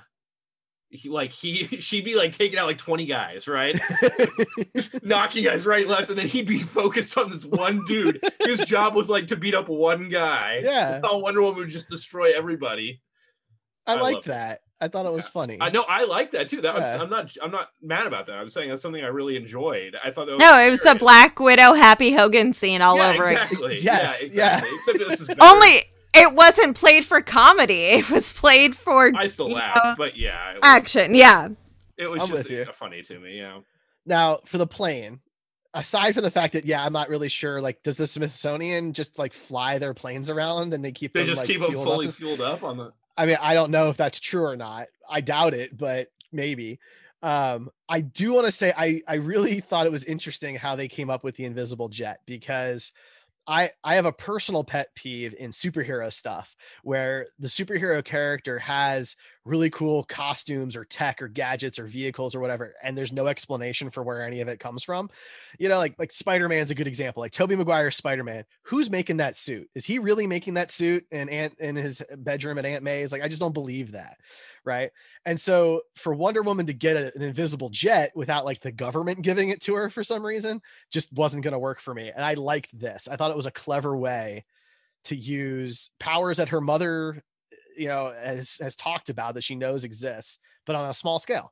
she'd be like taking out like 20 guys, right? Knocking guys right, left, and then he'd be focused on this one dude whose job was like to beat up one guy. Yeah. How Wonder Woman would just destroy everybody. I like that. I thought it was funny. I know, I like that too. I'm not mad about that. I'm saying that's something I really enjoyed. I thought that was it was the Black Widow Happy Hogan scene all over exactly. it. Yes, exactly. Except this is better. Only it wasn't played for comedy. It was played for I still laughed, but yeah. Action, yeah. It was just funny to me, yeah. Now, for the plane, aside from the fact that, I'm not really sure, like, does the Smithsonian just, like, fly their planes around and they keep them fully fueled up on the... I mean, I don't know if that's true or not. I doubt it, but maybe. I do want to say I really thought it was interesting how they came up with the invisible jet, because I have a personal pet peeve in superhero stuff where the superhero character has really cool costumes or tech or gadgets or vehicles or whatever, and there's no explanation for where any of it comes from. You know, like Spider-Man's a good example. Like Tobey Maguire's Spider-Man. Who's making that suit? Is he really making that suit in his bedroom at Aunt May's? Like, I just don't believe that. Right. And so for Wonder Woman to get an invisible jet without like the government giving it to her for some reason just wasn't going to work for me. And I liked this. I thought it was a clever way to use powers that her mother, you know, has talked about, that she knows exists, but on a small scale.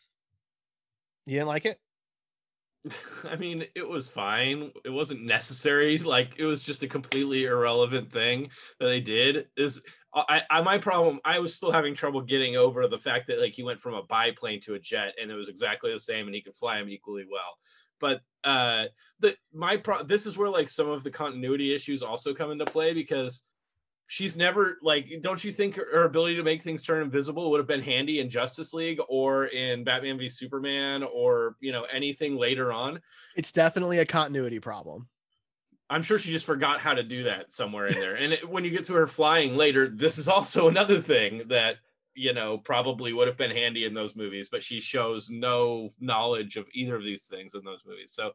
You didn't like it? I mean, it was fine. It wasn't necessary. Like, it was just a completely irrelevant thing that they did. My problem, I was still having trouble getting over the fact that like he went from a biplane to a jet and it was exactly the same and he could fly them equally well. But this is where like some of the continuity issues also come into play, because she's never like, don't you think her ability to make things turn invisible would have been handy in Justice League or in Batman v Superman or, you know, anything later on? It's definitely a continuity problem. I'm sure she just forgot how to do that somewhere in there. And when you get to her flying later, this is also another thing that, probably would have been handy in those movies, but she shows no knowledge of either of these things in those movies. So,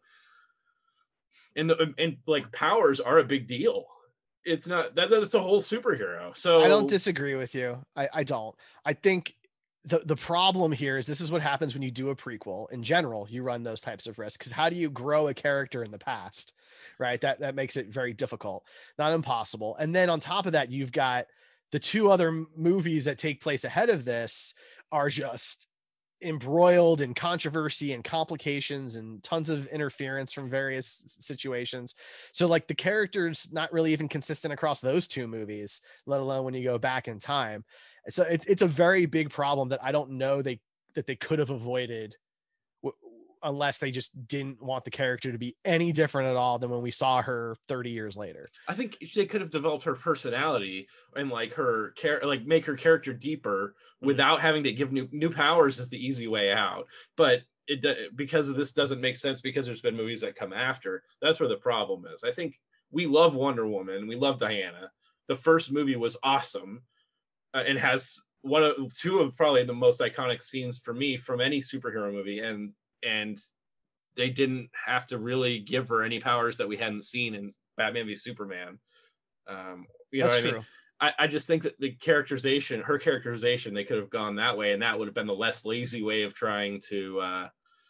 and like powers are a big deal. It's not that's a whole superhero. So I don't disagree with you. I don't. I think the problem here is this is what happens when you do a prequel. In general, you run those types of risks, because how do you grow a character in the past, right? That makes it very difficult, not impossible. And then on top of that, you've got the two other movies that take place ahead of this are just embroiled in controversy and complications and tons of interference from various situations. So like the character's not really even consistent across those two movies, let alone when you go back in time. So it's a very big problem that I don't know that they could have avoided unless they just didn't want the character to be any different at all than when we saw her 30 years later. I think they could have developed her personality and like make her character deeper without having to give new powers is the easy way out. But because of this doesn't make sense because there's been movies that come after. That's where the problem is. I think we love Wonder Woman. We love Diana. The first movie was awesome and has two of probably the most iconic scenes for me from any superhero movie. And they didn't have to really give her any powers that we hadn't seen in Batman v Superman. That's true. I just think that her characterization, they could have gone that way, and that would have been the less lazy way of trying to,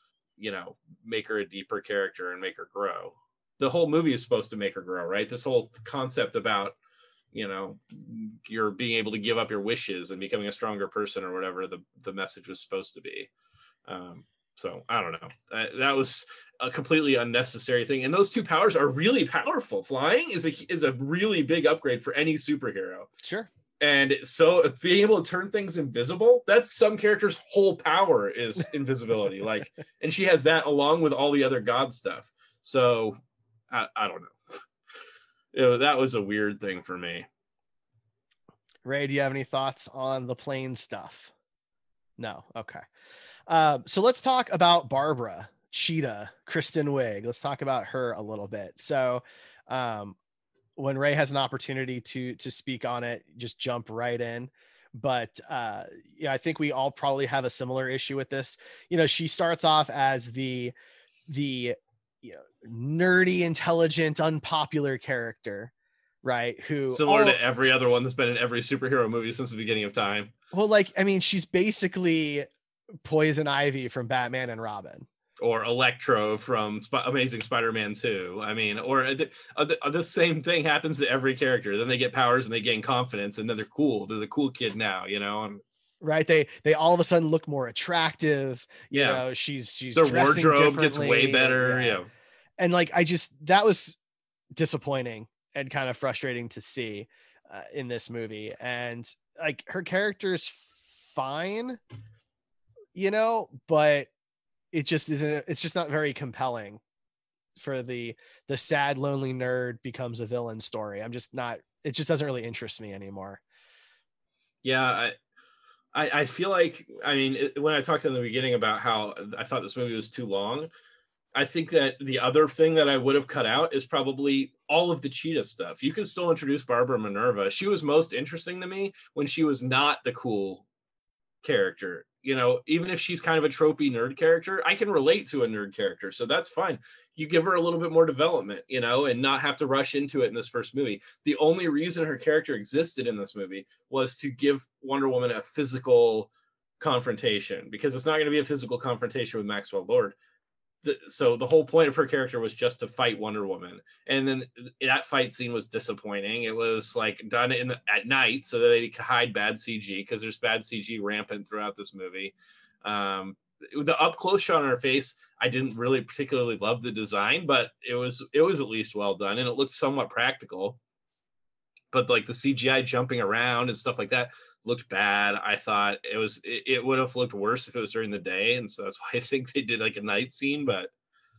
make her a deeper character and make her grow. The whole movie is supposed to make her grow, right? This whole concept about, you're being able to give up your wishes and becoming a stronger person or whatever the message was supposed to be. So I don't know. That was a completely unnecessary thing. And those two powers are really powerful. Flying is a really big upgrade for any superhero. Sure. And so being able to turn things invisible, that's some character's whole power is invisibility. And she has that along with all the other God stuff. So I don't know. That was a weird thing for me. Ray, do you have any thoughts on the plane stuff? No. Okay. So let's talk about Barbara Cheetah, Kristen Wiig. Let's talk about her a little bit. So when Ray has an opportunity to speak on it, just jump right in. But I think we all probably have a similar issue with this. She starts off as the nerdy, intelligent, unpopular character, right? Who similar to every other one that's been in every superhero movie since the beginning of time. Well, she's basically Poison Ivy from Batman and Robin, or Electro from Amazing Spider-Man 2. I mean, or the same thing happens to every character. Then they get powers and they gain confidence, and then they're cool. They're the cool kid now, right? They all of a sudden look more attractive. Yeah, she's their dressing wardrobe gets way better. Yeah. And that was disappointing and kind of frustrating to see in this movie. And her character's fine, but it just isn't. It's just not very compelling for the sad, lonely nerd becomes a villain story. I'm just not. It just doesn't really interest me anymore. Yeah, I feel like, when I talked in the beginning about how I thought this movie was too long, I think that the other thing that I would have cut out is probably all of the Cheetah stuff. You can still introduce Barbara Minerva. She was most interesting to me when she was not the cool character. Even if she's kind of a tropey nerd character, I can relate to a nerd character. So that's fine. You give her a little bit more development, and not have to rush into it in this first movie. The only reason her character existed in this movie was to give Wonder Woman a physical confrontation, because it's not going to be a physical confrontation with Maxwell Lord. So the whole point of her character was just to fight Wonder Woman. And then that fight scene was disappointing. It was done at night so that they could hide bad CG, because there's bad CG rampant throughout this movie. The up close shot on her face, I didn't really particularly love the design, but it was at least well done, and it looked somewhat practical. But the CGI jumping around and stuff like that looked bad. I thought it would have looked worse if it was during the day, and so that's why I think they did a night scene. But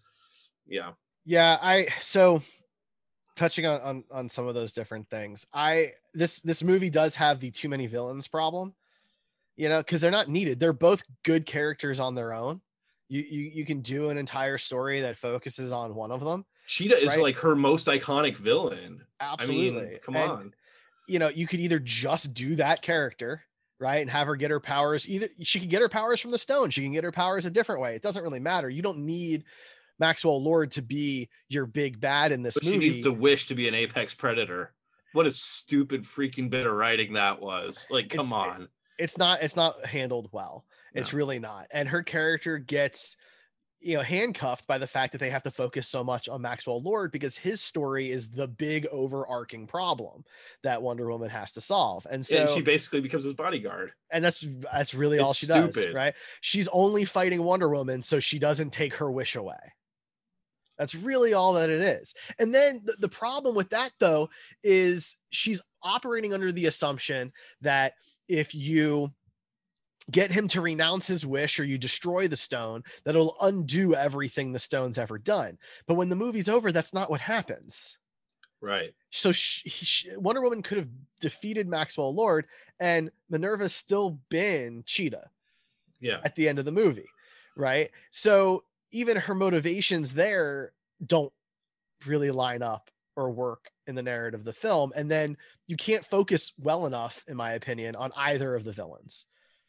so touching on some of those different things, this movie does have the too many villains problem, because they're not needed. They're both good characters on their own. You can do an entire story that focuses on one of them. Cheetah is right? like her most iconic villain. Absolutely. I mean, come on. You know, you could either just do that character, right, and have her get her powers. Either she can get her powers from the stone, she can get her powers a different way. It doesn't really matter. You don't need Maxwell Lord to be your big bad in this But movie. she needs to wish to be an apex predator. What a stupid freaking bit of writing that was. Like, come on. It's not handled well. It's really not. And her character gets, you know, handcuffed by the fact that they have to focus so much on Maxwell Lord because his story is the big overarching problem that Wonder Woman has to solve. And so she basically becomes his bodyguard. And that's really all she does, right? She's only fighting Wonder Woman so she doesn't take her wish away. That's really all that it is. And then the problem with that, though, is she's operating under the assumption that if you get him to renounce his wish or you destroy the stone, that it'll undo everything the stone's ever done. But when the movie's over, that's not what happens. Right. So Wonder Woman could have defeated Maxwell Lord and Minerva's still been Cheetah. Yeah. At the end of the movie. Right. So even her motivations there don't really line up or work in the narrative of the film. And then you can't focus well enough, in my opinion, on either of the villains.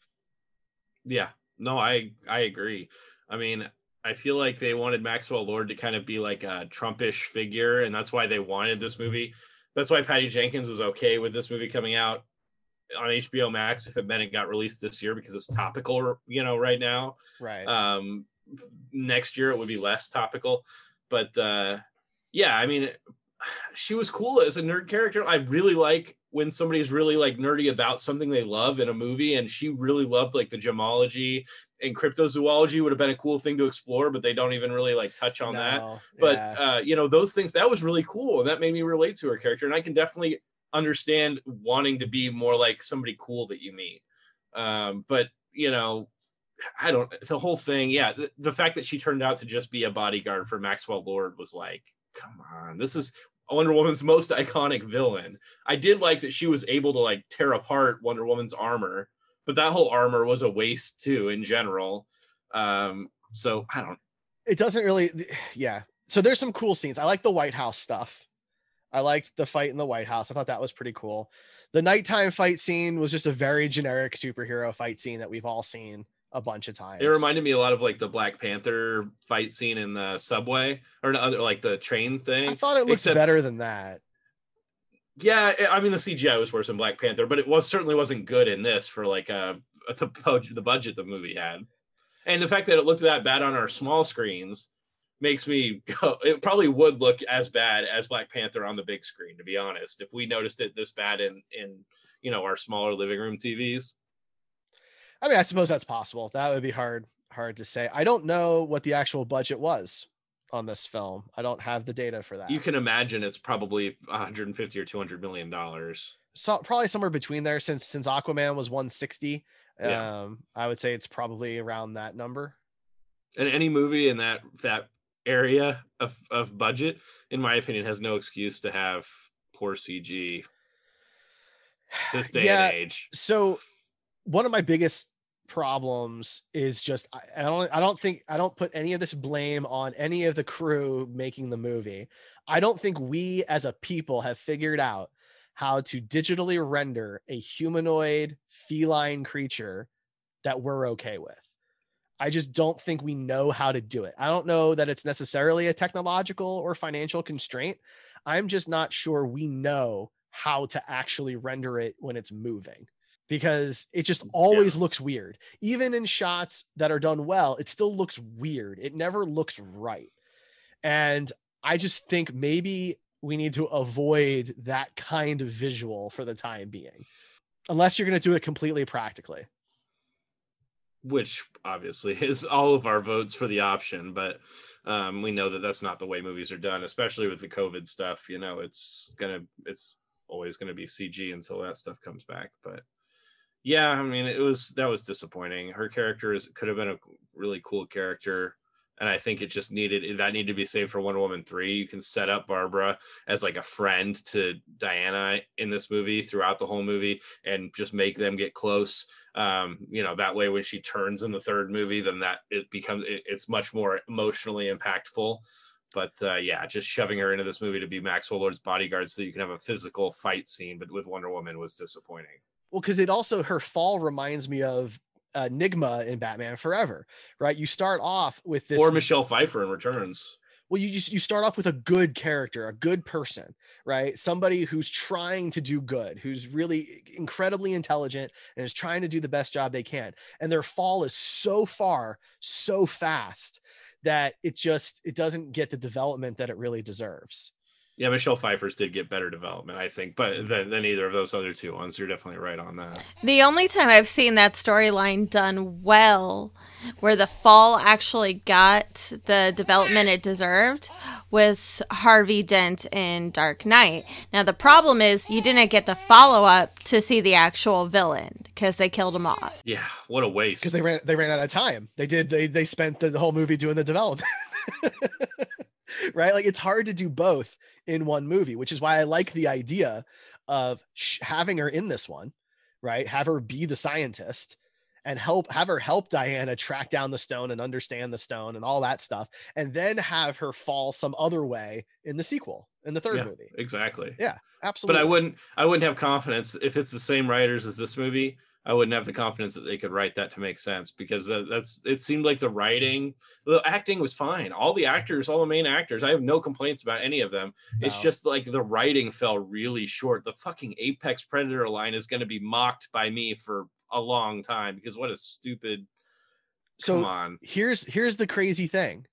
Yeah, no, I agree. I mean, I feel like they wanted Maxwell Lord to kind of be like a Trumpish figure, and that's why they wanted this movie. That's why Patty Jenkins was okay with this movie coming out on HBO Max if it meant it got released this year because it's topical, you know, right now. Right. Next year it would be less topical, but yeah, I mean, she was cool as a nerd character. I really like when somebody's really like nerdy about something they love in a movie, and she really loved like the gemology and cryptozoology would have been a cool thing to explore, but they don't even really like touch on that. But you know, those things, that was really cool, and that made me relate to her character, and I can definitely understand wanting to be more like somebody cool that you meet. But you know, the whole thing, yeah, the fact that she turned out to just be a bodyguard for Maxwell Lord was like, come on, this is Wonder Woman's most iconic villain. I did like that she was able to like tear apart Wonder Woman's armor, but that whole armor was a waste too in general. So it doesn't really, yeah. So there's some cool scenes. I like the White House stuff. I liked the fight in the White House. I thought that was pretty cool. The nighttime fight scene was just a very generic superhero fight scene that we've all seen a bunch of times. It reminded me a lot of like the Black Panther fight scene in the subway or like the train thing. I thought it looked better than that. Yeah, I mean the CGI was worse in Black Panther, but it certainly wasn't good in this for like the budget the movie had, and the fact that it looked that bad on our small screens makes me go. It probably would look as bad as Black Panther on the big screen, to be honest, if we noticed it this bad in you know, our smaller living room TVs. I mean, I suppose that's possible. That would be hard to say. I don't know what the actual budget was on this film. I don't have the data for that. You can imagine it's probably 150 or 200 million dollars. So probably somewhere between there, since Aquaman was 160. Yeah. I would say it's probably around that number. And any movie in that area of budget, in my opinion, has no excuse to have poor CG this day and age. So one of my biggest problems is just I don't put any of this blame on any of the crew making the movie. I don't think we as a people have figured out how to digitally render a humanoid feline creature that we're okay with. I just don't think we know how to do it. I don't know that it's necessarily a technological or financial constraint. I'm just not sure we know how to actually render it when it's moving, because it just always looks weird. Even in shots that are done well, it still looks weird. It never looks right. And I just think maybe we need to avoid that kind of visual for the time being, unless you're going to do it completely practically. Which obviously is all of our votes for the option, but we know that that's not the way movies are done, especially with the COVID stuff. You know, it's always going to be CG until that stuff comes back. But yeah, I mean, that was disappointing. Her character could have been a really cool character, and I think it needed to be saved for Wonder Woman 3. You can set up Barbara as like a friend to Diana in this movie throughout the whole movie, and just make them get close. You know, that way when she turns in the third movie, then it's much more emotionally impactful. But yeah, just shoving her into this movie to be Maxwell Lord's bodyguard so you can have a physical fight scene, but with Wonder Woman was disappointing. Well, because it also, her fall reminds me of Enigma in Batman Forever, right? You start off with this, or Michelle Pfeiffer in Returns. well, you start off with a good character, a good person, right? Somebody who's trying to do good, who's really incredibly intelligent and is trying to do the best job they can. And their fall is so far, so fast that it doesn't get the development that it really deserves. Yeah, Michelle Pfeiffer's did get better development, I think, but than either of those other two ones. You're definitely right on that. The only time I've seen that storyline done well, where the fall actually got the development it deserved, was Harvey Dent in Dark Knight. Now, the problem is you didn't get the follow-up to see the actual villain because they killed him off. Yeah, what a waste. Because they ran out of time. They spent the whole movie doing the development. Right? Like, it's hard to do both in one movie, which is why I like the idea of having her in this one, right? Have her be the scientist and have her help Diana track down the stone and understand the stone and all that stuff. And then have her fall some other way in the sequel, in the third movie. Exactly. Yeah, absolutely. But I wouldn't have confidence if it's the same writers as this movie. I wouldn't have the confidence that they could write that to make sense, because it seemed like the acting was fine. All the main actors, I have no complaints about any of them. No. It's just like the writing fell really short. The fucking Apex Predator line is going to be mocked by me for a long time, because what a stupid. Come on. Here's the crazy thing.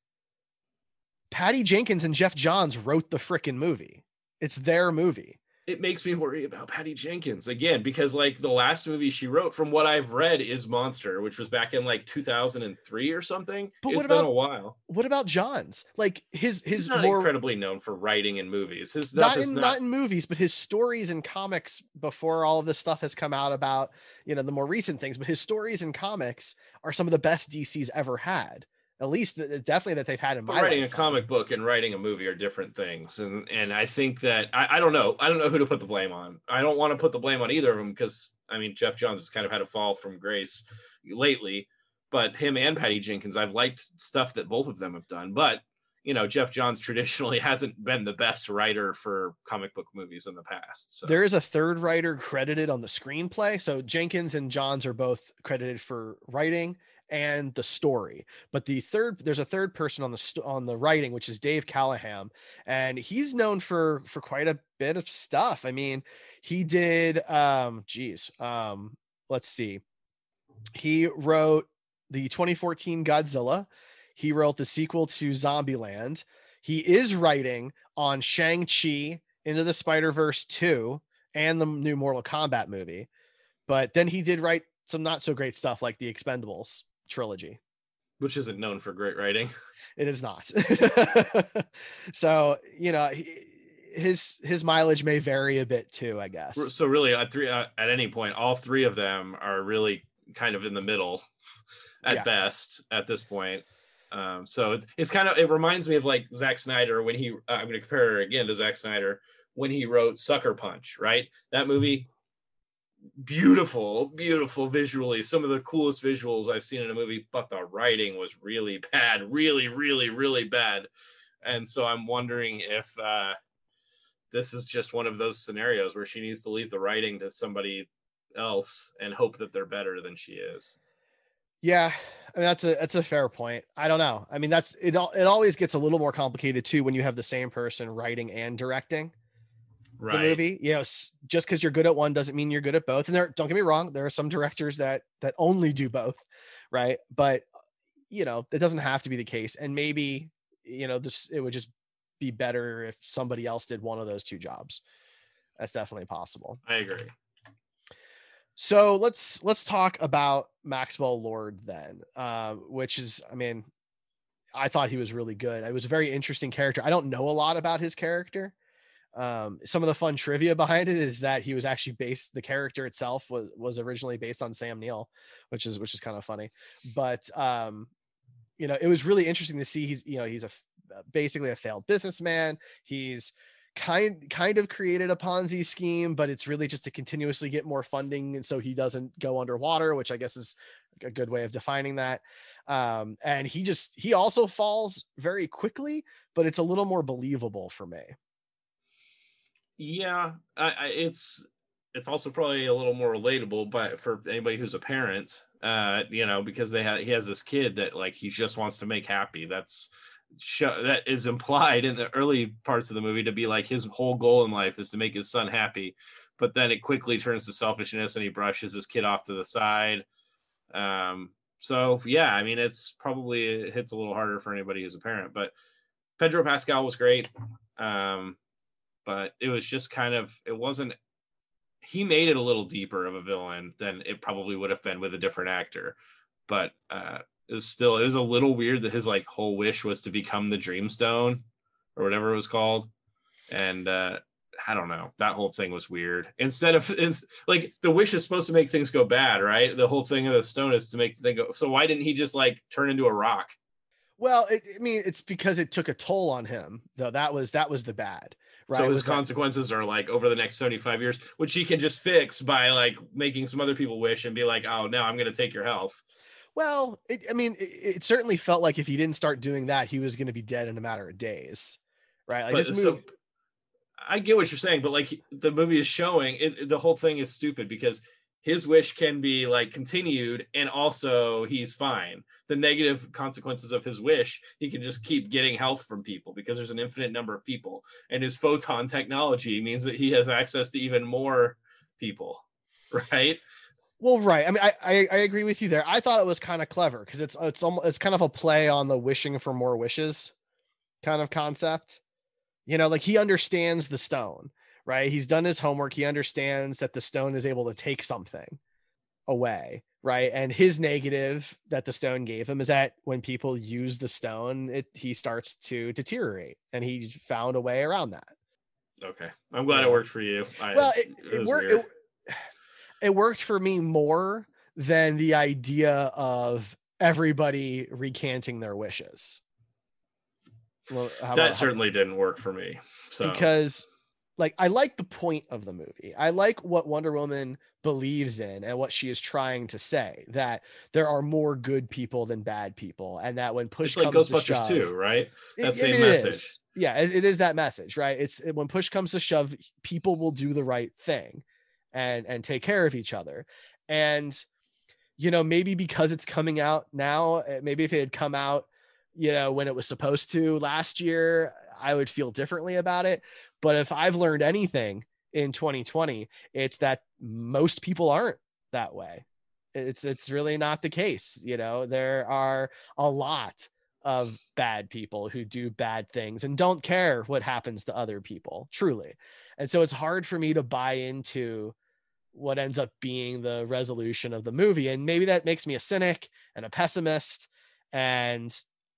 Patty Jenkins and Jeff Johns wrote the frickin' movie. It's their movie. It makes me worry about Patty Jenkins again, because like the last movie she wrote, from what I've read, is Monster, which was back in like 2003 or something. But it's been a while. What about Johns? Like he's not more incredibly known for writing in movies. His stuff not in movies, but his stories in comics before all of this stuff has come out about, the more recent things. But his stories in comics are some of the best DC's ever had. At least definitely that they've had in my writing lifetime. A comic book and writing a movie are different things. And I think that I don't know who to put the blame on. I don't want to put the blame on either of them, because I mean, Jeff Johns has kind of had a fall from grace lately, but him and Patty Jenkins, I've liked stuff that both of them have done. But, Jeff Johns traditionally hasn't been the best writer for comic book movies in the past. So. There is a third writer credited on the screenplay. So Jenkins and Johns are both credited for writing and the story, but there's a third person on the writing, which is Dave Callahan, and he's known for quite a bit of stuff. I mean, he did let's see, he wrote the 2014 Godzilla, he wrote the sequel to Zombieland, he is writing on Shang-Chi, Into the Spider-Verse 2, and the new Mortal Kombat movie. But then he did write some not so great stuff like the Expendables trilogy, which isn't known for great writing. It is not. So, his mileage may vary a bit too, I guess. So really at any point, all three of them are really kind of in the middle at best at this point. So it's kind of, it reminds me of like Zack Snyder when I'm going to compare it again to Zack Snyder when he wrote Sucker Punch, right? That movie, beautiful visually, some of the coolest visuals I've seen in a movie, but the writing was really bad, really bad. And so I'm wondering if this is just one of those scenarios where she needs to leave the writing to somebody else and hope that they're better than she is. Yeah, I mean, that's a fair point. I don't know. I mean, it always gets a little more complicated too when you have the same person writing and directing the movie. Just because you're good at one doesn't mean you're good at both. And don't get me wrong, there are some directors that only do both, right? But that doesn't have to be the case. And maybe it would just be better if somebody else did one of those two jobs. That's definitely possible. I agree. So let's talk about Maxwell Lord then, which is, I mean, I thought he was really good. It was a very interesting character. I don't know a lot about his character. Some of the fun trivia behind it is that he was actually the character itself was originally based on Sam Neill, which is kind of funny. But it was really interesting to see. He's basically a failed businessman. He's kind of created a Ponzi scheme, but it's really just to continuously get more funding, and so he doesn't go underwater, which I guess is a good way of defining that. And he also falls very quickly, but it's a little more believable for me. Yeah, it's also probably a little more relatable, but for anybody who's a parent, because he has this kid that like he just wants to make happy. That is implied in the early parts of the movie to be like his whole goal in life is to make his son happy, but then it quickly turns to selfishness and he brushes his kid off to the side. So yeah, I mean, it hits a little harder for anybody who's a parent, but Pedro Pascal was great. But it was just he made it a little deeper of a villain than it probably would have been with a different actor. But it was a little weird that his like whole wish was to become the Dreamstone or whatever it was called. And I don't know, that whole thing was weird. It's like the wish is supposed to make things go bad, right? The whole thing of the stone is to make the thing go. So why didn't he just like turn into a rock? Well, it's because it took a toll on him, though. That was the bad. Right. So his consequences are like over the next 75 years, which he can just fix by like making some other people wish and be like, oh, no, I'm going to take your health. Well, it certainly felt like if he didn't start doing that, he was going to be dead in a matter of days. Right. Like this movie. So, I get what you're saying, but like the movie is showing the whole thing is stupid because his wish can be like continued and also he's fine. The negative consequences of his wish, he can just keep getting health from people because there's an infinite number of people, and his photon technology means that he has access to even more people, right? Well, right. I mean, I agree with you there. I thought it was kind of clever because it's kind of a play on the wishing for more wishes kind of concept. Like he understands the stone, right? He's done his homework. He understands that the stone is able to take something away, right? And his negative that the stone gave him is that when people use the stone, he starts to deteriorate, and he found a way around that. Okay, I'm glad it worked for you. It worked for me more than the idea of everybody recanting their wishes. Well, that certainly didn't work for me. So because like I like the point of the movie. I like what Wonder Woman believes in and what she is trying to say, that there are more good people than bad people, and that when push comes to shove, too, right? That same message. It is that message, right? It's when push comes to shove, people will do the right thing and take care of each other. And maybe because it's coming out now, maybe if it had come out when it was supposed to last year, I would feel differently about it. But if I've learned anything in 2020, it's that most people aren't that way. It's really not the case. There are a lot of bad people who do bad things and don't care what happens to other people, truly. And so it's hard for me to buy into what ends up being the resolution of the movie. And maybe that makes me a cynic and a pessimist. And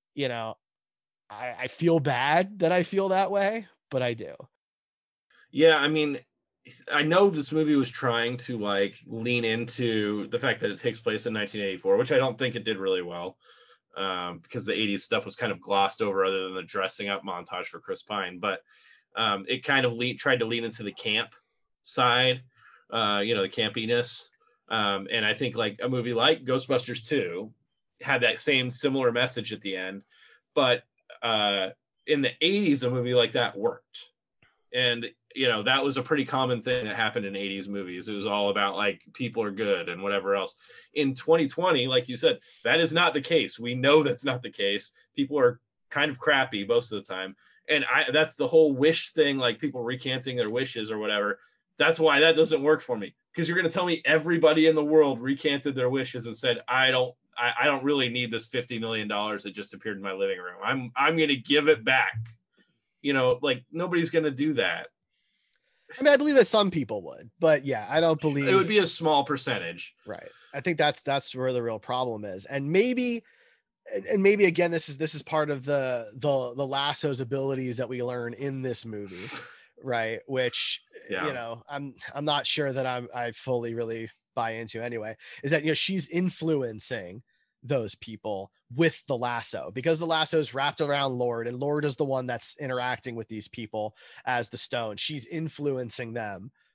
I feel bad that I feel that way, but I do. Yeah, I mean, I know this movie was trying to like lean into the fact that it takes place in 1984, which I don't think it did really well, because the 80s stuff was kind of glossed over other than the dressing up montage for Chris Pine. But it kind of tried to lean into the camp side, the campiness. And I think like a movie like Ghostbusters 2 had that same similar message at the end. But in the 80s, a movie like that worked. And, that was a pretty common thing that happened in 80s movies. It was all about like people are good and whatever else. In 2020, like you said, that is not the case. We know that's not the case. People are kind of crappy most of the time. And that's the whole wish thing, like people recanting their wishes or whatever. That's why that doesn't work for me. Because you're going to tell me everybody in the world recanted their wishes and said, I don't really need this $50 million that just appeared in my living room. I'm going to give it back. Like nobody's going to do that. I mean, I believe that some people would, but yeah, I don't believe it would be a small percentage. Right. I think that's where the real problem is. And maybe again, this is part of the Lasso's abilities that we learn in this movie. Right. Which, I'm not sure that I fully really buy into anyway, is that, she's influencing those people with the lasso, because the lasso is wrapped around Lord, and Lord is the one that's interacting with these people as the stone. She's influencing them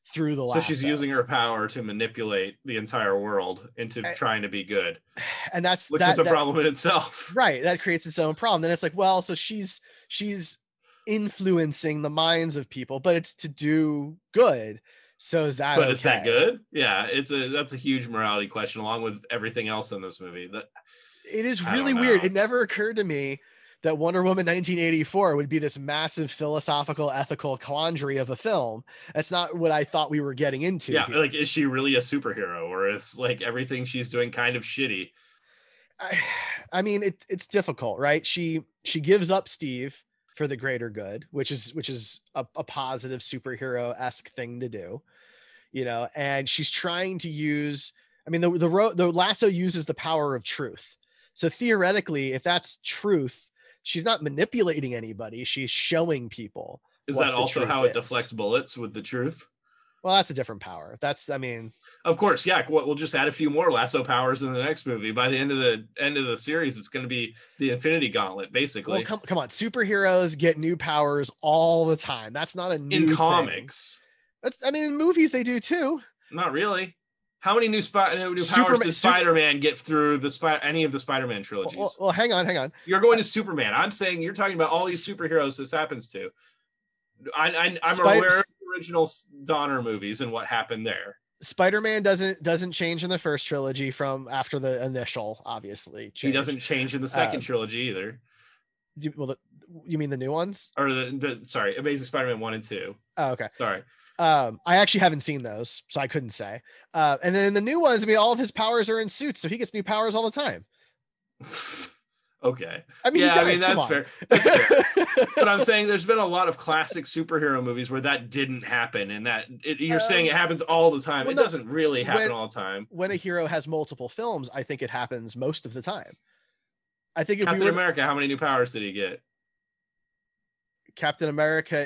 through the So lasso. she's using her power to manipulate the entire world into trying to be good. And that's which is a problem in itself. Right. That creates its own problem. Then it's like, well, so she's influencing the minds of people, but it's to do good. So is that Is that good? Yeah, that's a huge morality question, along with everything else in this movie. That it is really weird. It never occurred to me that Wonder Woman 1984 would be this massive philosophical, ethical quandary of a film. That's not what I thought we were getting into. Yeah, here. like, is she really a superhero, or is like everything she's doing kind of shitty? I mean, it's difficult, right? She gives up Steve for the greater good, which is a positive superhero-esque thing to do, you know, and she's trying to use, I mean, the lasso uses the power of truth. So theoretically, if that's truth, she's not manipulating anybody. She's showing people. Is that also how it deflects bullets with the truth? Well, that's a different power. I mean, of course, yeah. We'll just add a few more lasso powers in the next movie. By the end of the series, it's going to be the Infinity Gauntlet, basically. Well, come on, superheroes get new powers all the time. That's not a new in comics. I mean, in movies they do too. Not really. How many new powers does Spider-Man get through any of the Spider-Man trilogies? Well, hang on. You're going to Superman. I'm saying you're talking about all these superheroes this happens to. I'm aware of the original Donner movies and what happened there. Spider-Man doesn't change in the first trilogy from after the initial, obviously. He doesn't change in the second trilogy either. Well, you mean the new ones? Or sorry, Amazing Spider-Man 1 and 2. Oh, okay. Sorry. I actually haven't seen those, so I couldn't say. And then in the new ones, I mean, all of his powers are in suits, so he gets new powers all the time. Okay. I mean, yeah, I mean, that's fair. That's fair. But I'm saying there's been a lot of classic superhero movies where that didn't happen, and you're saying it happens all the time. It doesn't really happen all the time. When a hero has multiple films, I think it happens most of the time. I think if Captain America, how many new powers did he get? Captain America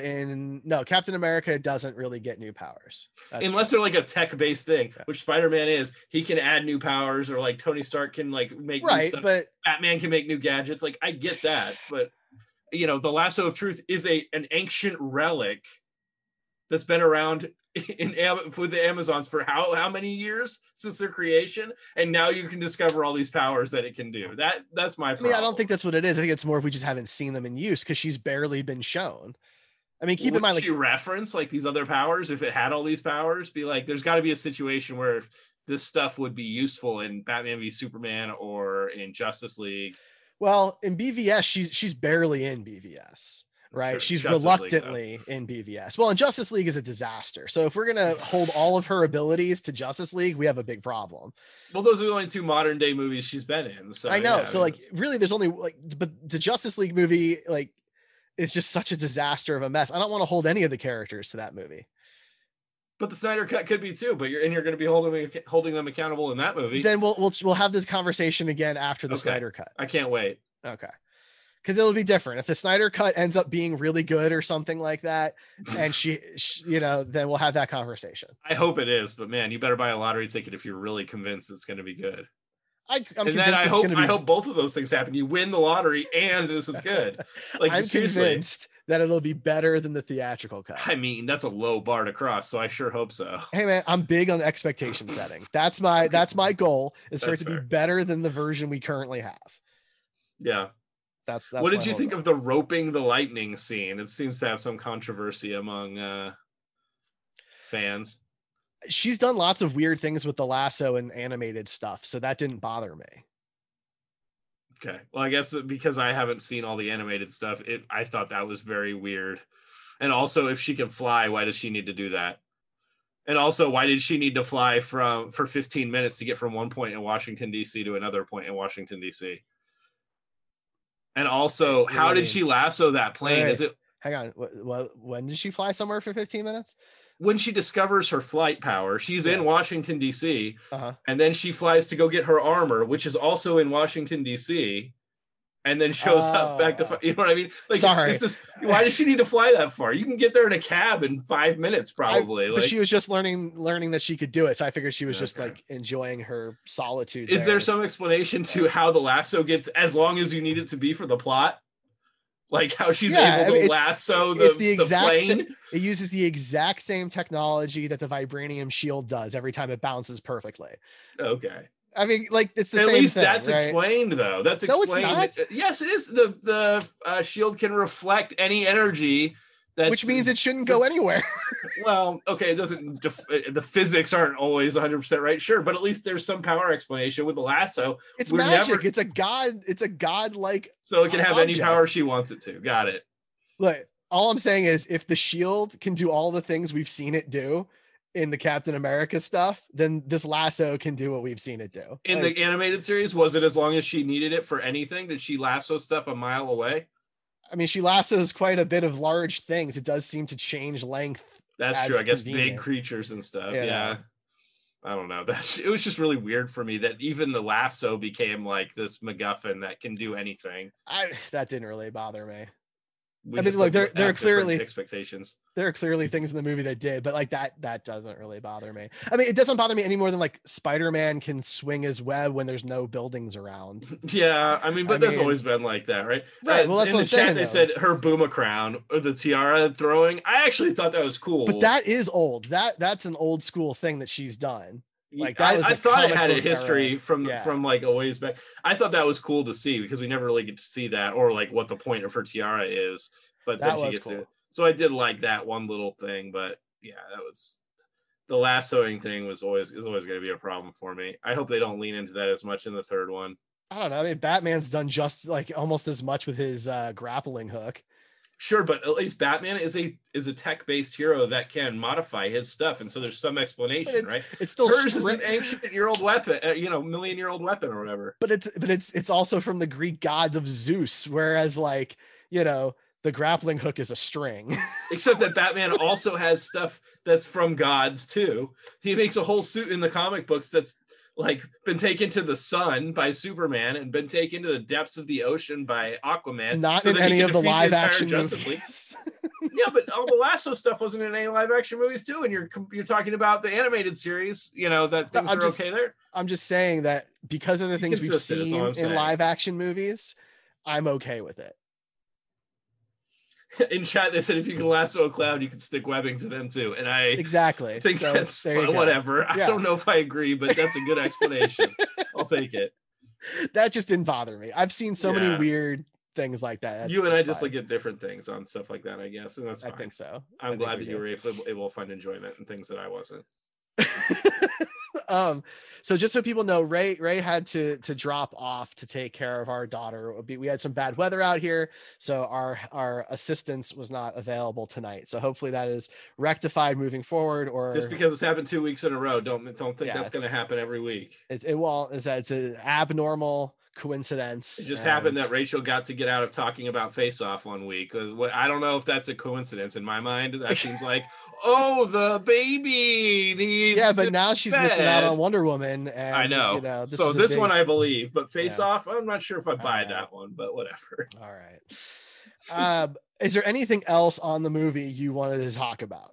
doesn't really get new powers. Unless they're like a tech-based thing, which Spider-Man is. He can add new powers, or like Tony Stark can like make new stuff. But Batman can make new gadgets. Like, I get that, but you know, the lasso of truth is an ancient relic that's been around with the Amazons for how many years since their creation, and now you can discover all these powers that it can do. That's my problem. I mean, I don't think that's what it is. I think it's more if we just haven't seen them in use, because she's barely been shown. I mean, keep in mind, like, she reference like these other powers. If it had all these powers, be like, there's got to be a situation where this stuff would be useful in Batman v Superman or in Justice League. Well, in BVS, she's barely in BVS. Right. Sure. She's Justice reluctantly League, in BVS. Well, and Justice League is a disaster. So if we're going to hold all of her abilities to Justice League, we have a big problem. Well, those are the only two modern day movies she's been in. So I know. Yeah, so like really there's only but the Justice League movie, like, is just such a disaster of a mess. I don't want to hold any of the characters to that movie. But the Snyder Cut could be too, but you're going to be holding them accountable in that movie. Then we'll have this conversation again after the Snyder Cut. I can't wait. Okay. Because it'll be different if the Snyder Cut ends up being really good or something like that, and she you know, then we'll have that conversation. I hope it is, but man, you better buy a lottery ticket if you're really convinced it's going to be good. I'm convinced I hope both of those things happen. You win the lottery and this is good. Like, I'm convinced that it'll be better than the theatrical cut. I mean, that's a low bar to cross, so I sure hope so. Hey man, I'm big on expectation setting. That's my goal, is for it to be better than the version we currently have. Yeah. That's what did you think of the roping the lightning scene? It seems to have some controversy among fans. She's done lots of weird things with the lasso and animated stuff, so that didn't bother me. Okay. Well, I guess because I haven't seen all the animated stuff, I thought that was very weird. And also, if she can fly, why does she need to do that? And also, why did she need to fly for 15 minutes to get from one point in Washington, D.C. to another point in Washington, D.C.? And also, how did she lasso that plane? Is it? Hang on. When did she fly somewhere for 15 minutes? When she discovers her flight power, she's in Washington, D.C. And then she flies to go get her armor, which is also in Washington, D.C. And then shows up back to, you know what I mean? Like, sorry. Why does she need to fly that far? You can get there in a cab in 5 minutes, probably. But she was just learning that she could do it. So I figured she was just like enjoying her solitude. Is there some explanation to how the lasso gets as long as you need it to be for the plot? like how she's Yeah, able I mean, to lasso it's the exact plane. it uses the exact same technology that the vibranium shield does every time it bounces perfectly. Okay. I mean, like, it's the At same least thing, that's right? explained, though. That's No, it's explained. not. Yes, it is. The shield can reflect any energy. Which means it shouldn't go anywhere. Well, okay, it doesn't. The physics aren't always 100% right, sure, but at least there's some power explanation with the lasso. It's We're magic. never- It's a god. It's a god-like. so it can have any object. power she wants it to. Got it. Look, all I'm saying is, if the shield can do all the things we've seen it do in the Captain America stuff, then this lasso can do what we've seen it do. In Like, the animated series, was it as long as she needed it for anything? Did she lasso stuff a mile away? I mean, she lassos quite a bit of large things. It does seem to change length. That's as true. I guess convenient. big creatures and stuff. You Yeah. know. I don't know. It was just really weird for me that even the lasso became like this MacGuffin that can do anything. That didn't really bother me. We I mean, just look, have there are different clearly expectations. There are clearly things in the movie that did, but like that doesn't really bother me. I mean, it doesn't bother me any more than like Spider-Man can swing his web when there's no buildings around. Yeah, I mean, but that's always been like that, right? Right. Well, that's in what I'm the chat, saying. they said her boomacrown or the tiara throwing. I actually thought that was cool. But that is old. That's an old school thing that she's done. Like, that was I a thought it comic had a book history era. from Yeah. from like a ways back. I thought that was cool to see because we never really get to see that or like what the point of her tiara is. But That then she was gets cool. to. So I did like that one little thing, but yeah, that was the lassoing thing is always going to be a problem for me. I hope they don't lean into that as much in the third one. I don't know. I mean, Batman's done just like almost as much with his grappling hook. Sure, but at least Batman is a tech-based hero that can modify his stuff, and so there's some explanation, right? It's still hers is an ancient-year-old weapon, million-year-old weapon or whatever. But it's also from the Greek gods of Zeus, whereas like, the grappling hook is a string. Except that Batman also has stuff that's from gods too. He makes a whole suit in the comic books that's like been taken to the sun by Superman and been taken to the depths of the ocean by Aquaman. Not in any of the live action Justice movies. Yeah, but all the Lasso stuff wasn't in any live action movies too. And you're talking about the animated series, that things are okay there. I'm just saying that because of the things we've Consistent is all seen I'm saying. in live action movies, I'm okay with it. In chat, they said if you can lasso a cloud, you can stick webbing to them too. And I Exactly. think So, that's there you fun, go. whatever. Yeah. I don't know if I agree, but that's a good explanation. I'll take it. That just didn't bother me. I've seen so many Yeah. weird things like that. You and I That's just fine. like at different things on stuff like that, I guess, and that's fine. I think so. I'm glad that we you do. were able to find enjoyment in things that I wasn't. So just so people know, Ray had to drop off to take care of our daughter. We had some bad weather out here, so our assistance was not available tonight. So hopefully that is rectified moving forward. Or Just because it's happened 2 weeks in a row, don't think Yeah. that's going to happen every week. it won't. Is that it's an abnormal coincidence? It just and- happened that Rachel got to get out of talking about Face Off 1 week. I don't know if that's a coincidence in my mind. That seems like, oh, the baby needs. Yeah, but now she's missing out fed. on Wonder Woman. And, I know. This So is a this big- one I believe, but Face Yeah. Off, I'm not sure if I buy Alright. that one, but whatever. All right. Is there anything else on the movie you wanted to talk about?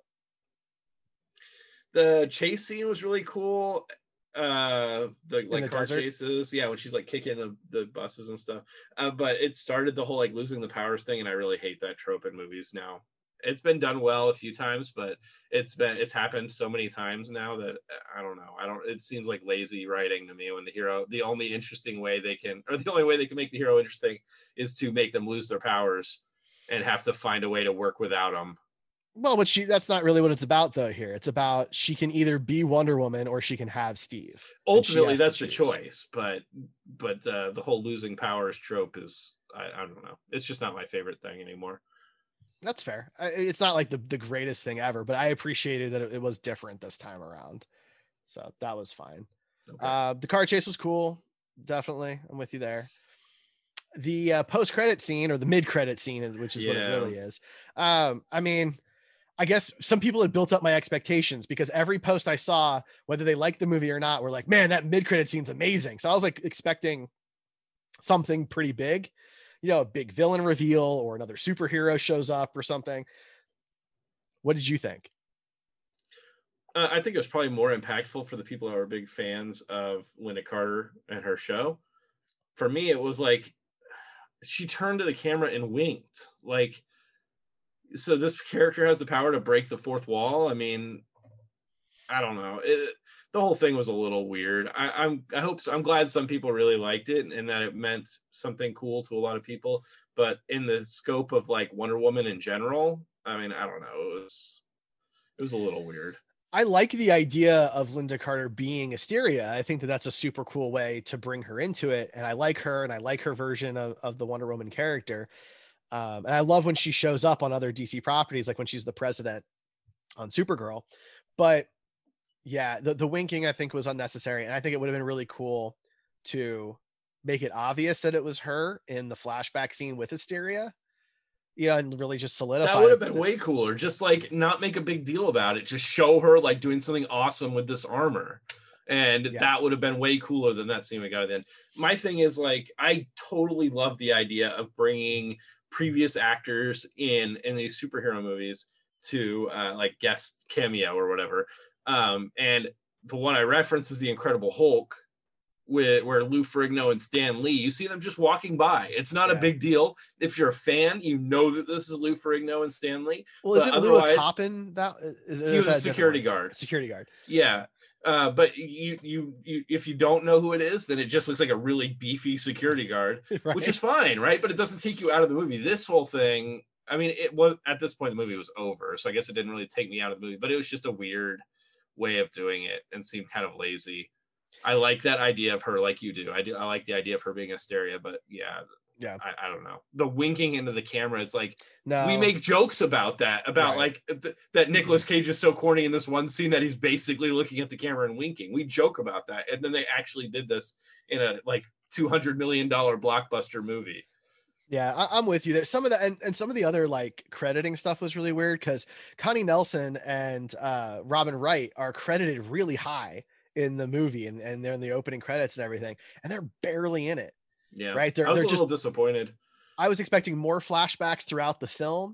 The chase scene was really cool. The the car desert? chases, yeah, when she's like kicking the buses and stuff. But it started the whole like losing the powers thing, and I really hate that trope in movies now. It's been done well a few times, but it's happened so many times now that I don't know. It seems like lazy writing to me when the only way they can make the hero interesting is to make them lose their powers and have to find a way to work without them. Well, but that's not really what it's about though here. It's about she can either be Wonder Woman or she can have Steve. And she Ultimately has to that's the choose. choice, but the whole losing powers trope is I don't know. It's just not my favorite thing anymore. That's fair. It's not like the greatest thing ever, but I appreciated that it was different this time around. So that was fine. Okay. The car chase was cool. Definitely. I'm with you there. The post-credit scene or the mid-credit scene, which is what it Yeah. really is. I mean, I guess some people had built up my expectations because every post I saw, whether they liked the movie or not, were like, man, that mid-credit scene's amazing. So I was like expecting something pretty big, a big villain reveal or another superhero shows up or something. What did you think? I think it was probably more impactful for the people who are big fans of Linda Carter and her show. For me, it was like she turned to the camera and winked. Like, so this character has the power to break the fourth wall. I mean, I don't know. The whole thing was a little weird. I'm glad some people really liked it and that it meant something cool to a lot of people. But in the scope of like Wonder Woman in general, I mean, I don't know. It was a little weird. I like the idea of Linda Carter being Asteria. I think that that's a super cool way to bring her into it. And I like her, and I like her version of the Wonder Woman character. And I love when she shows up on other DC properties, like when she's the president on Supergirl. But yeah, the winking I think was unnecessary. And I think it would have been really cool to make it obvious that it was her in the flashback scene with Asteria. Yeah, and really just solidify. That would have been way cooler. Just like not make a big deal about it. Just show her like doing something awesome with this armor. And that would have been way cooler than that scene we got at the end. My thing is like, I totally love the idea of bringing previous actors in these superhero movies to like guest cameo or whatever. And the one I reference is the Incredible Hulk, where Lou Ferrigno and Stan Lee, you see them just walking by. It's not a big deal. If you're a fan, you know that this is Lou Ferrigno and Stan Lee. Well, isn't Lou a cop in that? He was a security guard. Security guard. Yeah. But you if you don't know who it is, then it just looks like a really beefy security guard, right. Which is fine, right? But it doesn't take you out of the movie. This whole thing, I mean, it was at this point the movie was over, so I guess it didn't really take me out of the movie. But it was just a weird way of doing it and seemed kind of lazy. I like that idea of her, like you do. I like the idea of her being Asteria, but yeah. I don't know. The winking into the camera is like, no. We make jokes about that, like that Nicolas Cage is so corny in this one scene that he's basically looking at the camera and winking. We joke about that, and then they actually did this in a like $200 million blockbuster movie. Yeah, I'm with you there. Some of the and some of the other like crediting stuff was really weird because Connie Nelson and Robin Wright are credited really high in the movie, and they're in the opening credits and everything, and they're barely in it. Yeah, right. They're just a little disappointed. I was expecting more flashbacks throughout the film,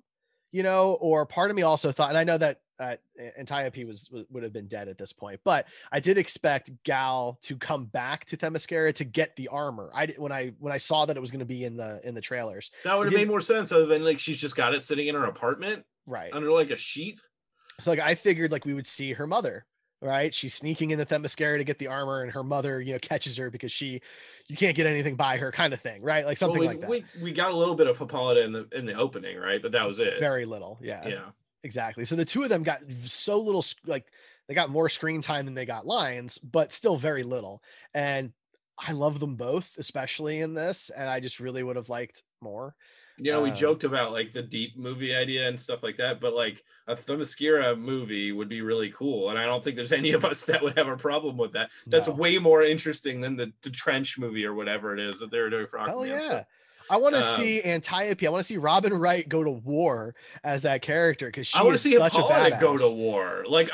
or part of me also thought, and I know that Antiope would have been dead at this point, but I did expect Gal to come back to Themyscira to get the armor. When I saw that it was going to be in the trailers, that would have made more sense other than like she's just got it sitting in her apartment, right, under like a sheet. So like I figured like we would see her mother. Right, she's sneaking into Themyscira to get the armor, and her mother, catches her because you can't get anything by her, kind of thing, right? Like something like that. We got a little bit of Hippolyta in the opening, right? But that was it. Very little, yeah, exactly. So the two of them got so little, like they got more screen time than they got lines, but still very little. And I love them both, especially in this, and I just really would have liked more. We joked about like the Deep movie idea and stuff like that, but like a Themyscira movie would be really cool. And I don't think there's any of us that would have a problem with that. That's way more interesting than the Trench movie or whatever it is that they're doing for Aquaman. Hell yeah. So, I want to see Antiope. I want to see Robin Wright go to war as that character because she is such a badass. Go to war. Like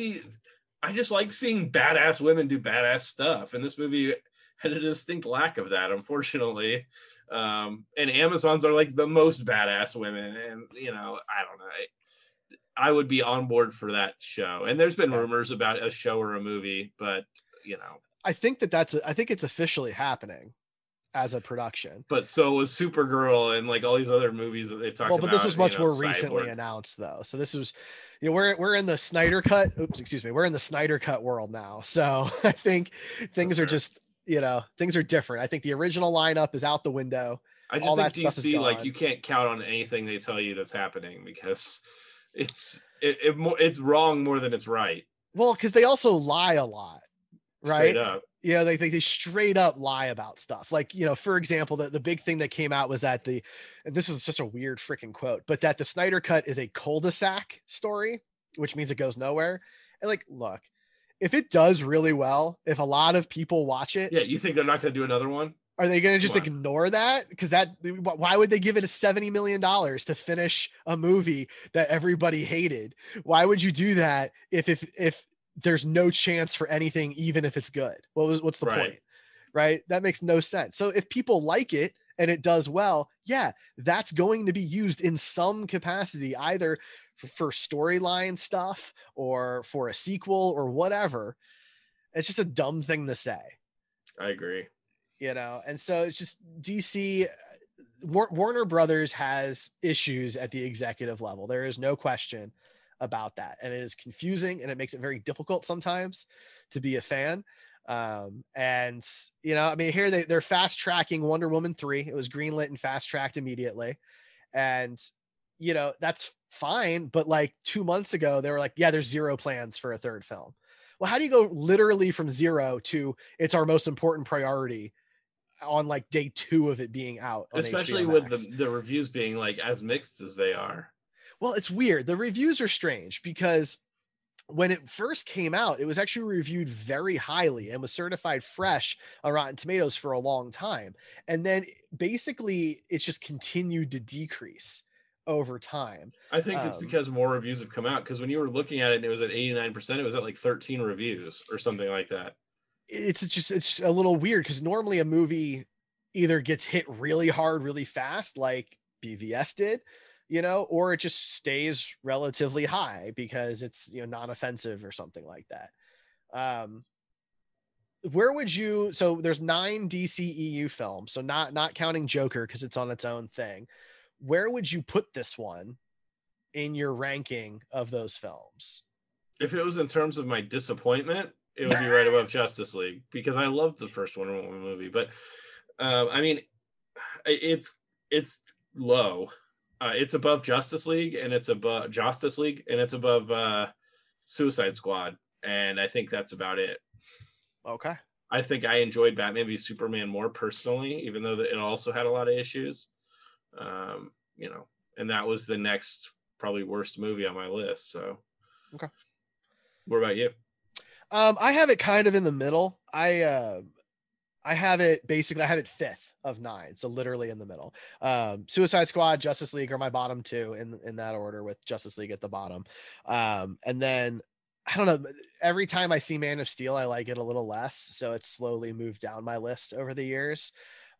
I just like seeing badass women do badass stuff. And this movie had a distinct lack of that, unfortunately. And Amazons are like the most badass women, and I don't know, I would be on board for that show. And there's been rumors about a show or a movie, but I think I think it's officially happening as a production. But so was Supergirl and like all these other movies that they've talked about. But this was much more recently announced though. So this was, we're in the Snyder cut. We're in the Snyder cut world now. So I think things are just. Things are different. I think the original lineup is out the window. I just think DC, like you can't count on anything they tell you that's happening because it's wrong more than it's right. Well, because they also lie a lot, right? Straight up. Yeah, they straight up lie about stuff. Like, for example, the big thing that came out was that and this is just a weird freaking quote, but that the Snyder cut is a cul-de-sac story, which means it goes nowhere. And like, look, if it does really well, if a lot of people watch it. Yeah, you think they're not going to do another one? Are they going to just ignore that? Because why would they give it a $70 million to finish a movie that everybody hated? Why would you do that if there's no chance for anything, even if it's good? What's the point? Right? That makes no sense. So if people like it and it does well, yeah, that's going to be used in some capacity, either for storyline stuff or for a sequel or whatever. It's just a dumb thing to say. I agree. And so it's just DC. Warner Brothers has issues at the executive level. There is no question about that. And it is confusing and it makes it very difficult sometimes to be a fan. And I mean, here they're fast tracking Wonder Woman 3. It was greenlit and fast tracked immediately. And, that's fine. But like 2 months ago, they were like, yeah, there's zero plans for a third film. Well, how do you go literally from zero to it's our most important priority on like day 2 of it being out? Especially with the reviews being like as mixed as they are. Well, it's weird. The reviews are strange because when it first came out, it was actually reviewed very highly and was certified fresh on Rotten Tomatoes for a long time. And then basically it's just continued to decrease over time. I think it's because more reviews have come out, because when you were looking at it and it was at 89%, it was at like 13 reviews or something like that. It's a little weird because normally a movie either gets hit really hard, really fast, like BVS did, or it just stays relatively high because it's, non-offensive or something like that. Where would you, so there's 9 DCEU films, so not counting Joker because it's on its own thing. Where would you put this one in your ranking of those films? If it was in terms of my disappointment, it would be right above Justice League, because I loved the first Wonder Woman movie. But I mean, it's low. It's above Justice League, and it's above Suicide Squad, and I think that's about it. Okay. I think I enjoyed Batman v Superman more personally, even though it also had a lot of issues. And that was the next probably worst movie on my list. So, okay. What about you? I have it kind of in the middle. I have it 5th of 9. So literally in the middle. Suicide Squad, Justice League are my bottom 2 in that order, with Justice League at the bottom. And then I don't know, every time I see Man of Steel, I like it a little less. So it's slowly moved down my list over the years.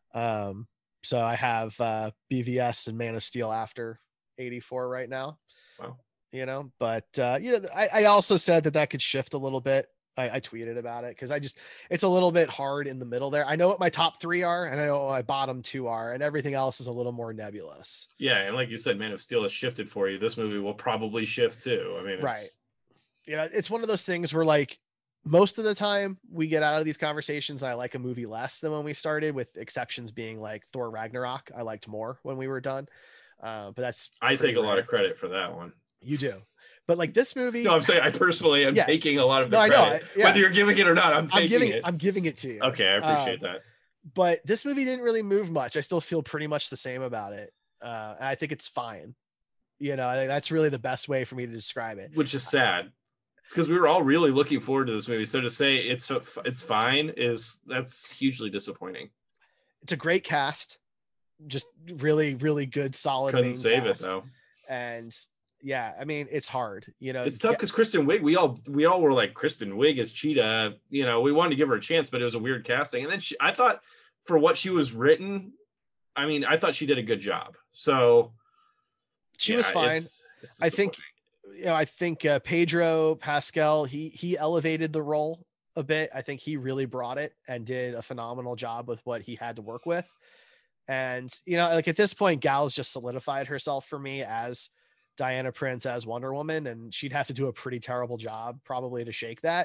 So I have BVS and Man of Steel after 84 right now. Wow. But I also said that could shift a little bit. I tweeted about it because it's a little bit hard in the middle there. I know what my top 3 are, and I know what my bottom 2 are, and everything else is a little more nebulous. Yeah. And like you said, Man of Steel has shifted for you. This movie will probably shift too. I mean, right. It's one of those things where like most of the time we get out of these conversations, I like a movie less than when we started, with exceptions being like Thor Ragnarok. I liked more when we were done. But I take a lot of credit for that one. You do. But like this movie, no, I'm saying I personally am taking a lot of the credit. I know, whether you're giving it or not, I'm giving it to you. Okay, I appreciate that. But this movie didn't really move much. I still feel pretty much the same about it. And I think it's fine. I think that's really the best way for me to describe it. Which is sad, because we were all really looking forward to this movie. So to say it's fine that's hugely disappointing. It's a great cast, just really, really good, solid. Couldn't save it though. And yeah, I mean, it's hard, it's tough because Kristen Wiig, we all were like, Kristen Wiig as Cheetah, we wanted to give her a chance, but it was a weird casting. And then I thought, for what she was written, I mean, I thought she did a good job. So she was fine. It's I think Pedro Pascal, he elevated the role a bit. I think he really brought it and did a phenomenal job with what he had to work with. And, like at this point, Gal's just solidified herself for me as Diana Prince as Wonder Woman, and she'd have to do a pretty terrible job probably to shake that.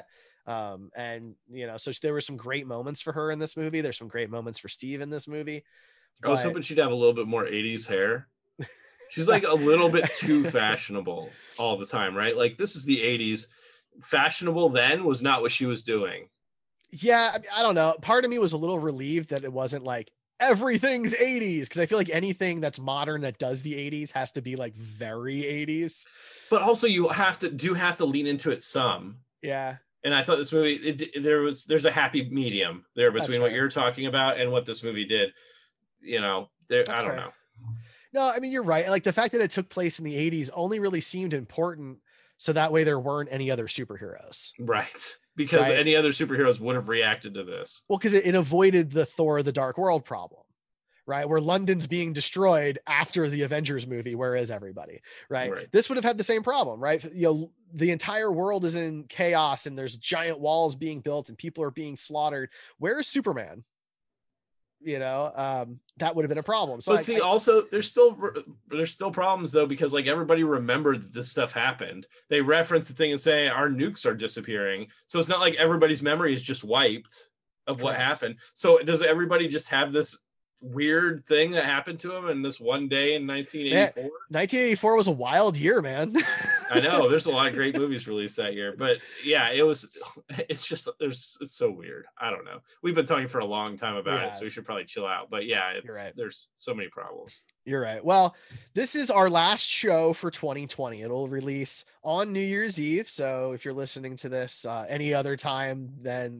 And so there were some great moments for her in this movie. There's some great moments for Steve in this movie. I was hoping she'd have a little bit more 80s hair. She's like a little bit too fashionable all the time, right? Like, this is the 80s. Fashionable then was not what she was doing. Yeah, I don't know. Part of me was a little relieved that it wasn't like everything's 80s, because I feel like anything that's modern that does the 80s has to be like very 80s. But also you have to lean into it some. Yeah. And I thought this movie, there's a happy medium there between what you're talking about and what this movie did. I don't know. No, I mean, you're right. Like, the fact that it took place in the 80s only really seemed important, so that way there weren't any other superheroes. Right. Because any other superheroes would have reacted to this. Well, because it avoided the Thor the Dark World problem, right? Where London's being destroyed after the Avengers movie, where is everybody, right? This would have had the same problem, right? The entire world is in chaos and there's giant walls being built and people are being slaughtered. Where is Superman? that would have been a problem. So but see, also there's still problems though, because like everybody remembered that this stuff happened. They reference the thing and say our nukes are disappearing. So it's not like everybody's memory is just wiped of what happened. So does everybody just have this weird thing that happened to him in this one day in 1984? 1984 was a wild year, man. I know there's a lot of great movies released that year, but yeah, it's so weird. I don't know. We've been talking for a long time about it, so we should probably chill out. But yeah, there's so many problems. You're right. Well, this is our last show for 2020. It'll release on New Year's Eve. So if you're listening to this any other time than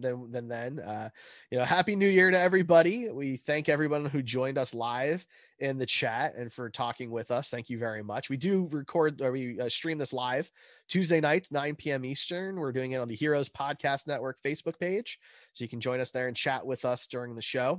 Happy New Year to everybody. We thank everyone who joined us live in the chat and for talking with us. Thank you very much. We do stream this live Tuesday nights, 9 p.m. Eastern. We're doing it on the Heroes Podcast Network Facebook page. So you can join us there and chat with us during the show.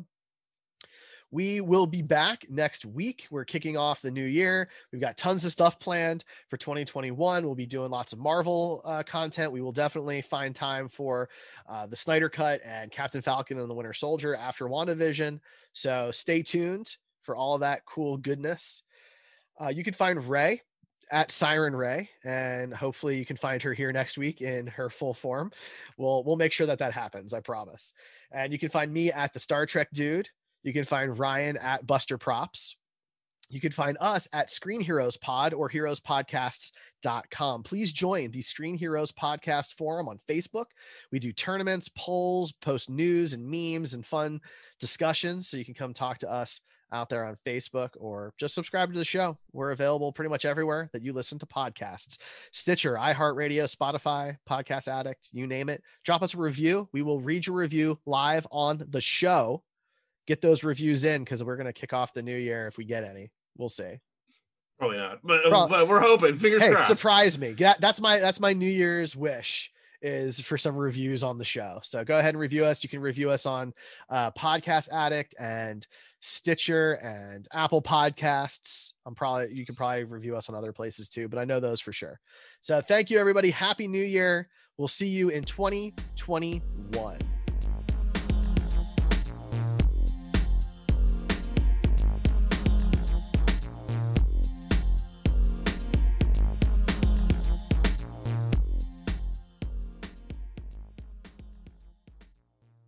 We will be back next week. We're kicking off the new year. We've got tons of stuff planned for 2021. We'll be doing lots of Marvel content. We will definitely find time for the Snyder Cut and Captain Falcon and the Winter Soldier after WandaVision. So stay tuned for all of that cool goodness. You can find Ray at Siren Ray, and hopefully you can find her here next week in her full form. We'll make sure that happens. I promise. And you can find me at the Star Trek Dude. You can find Ryan at Buster Props. You can find us at Screen Heroes Pod or heroespodcasts.com. Please join the Screen Heroes Podcast Forum on Facebook. We do tournaments, polls, post news and memes and fun discussions. So you can come talk to us out there on Facebook or just subscribe to the show. We're available pretty much everywhere that you listen to podcasts. Stitcher, iHeartRadio, Spotify, Podcast Addict, you name it. Drop us a review. We will read your review live on the show. Get those reviews in because we're going to kick off the new year if we get any. We'll see. Probably not, but we're hoping. Fingers crossed. Surprise me. That's my New Year's wish is for some reviews on the show. So go ahead and review us. You can review us on Podcast Addict and Stitcher and Apple Podcasts. You can probably review us on other places too, but I know those for sure. So thank you, everybody. Happy New Year. We'll see you in 2021.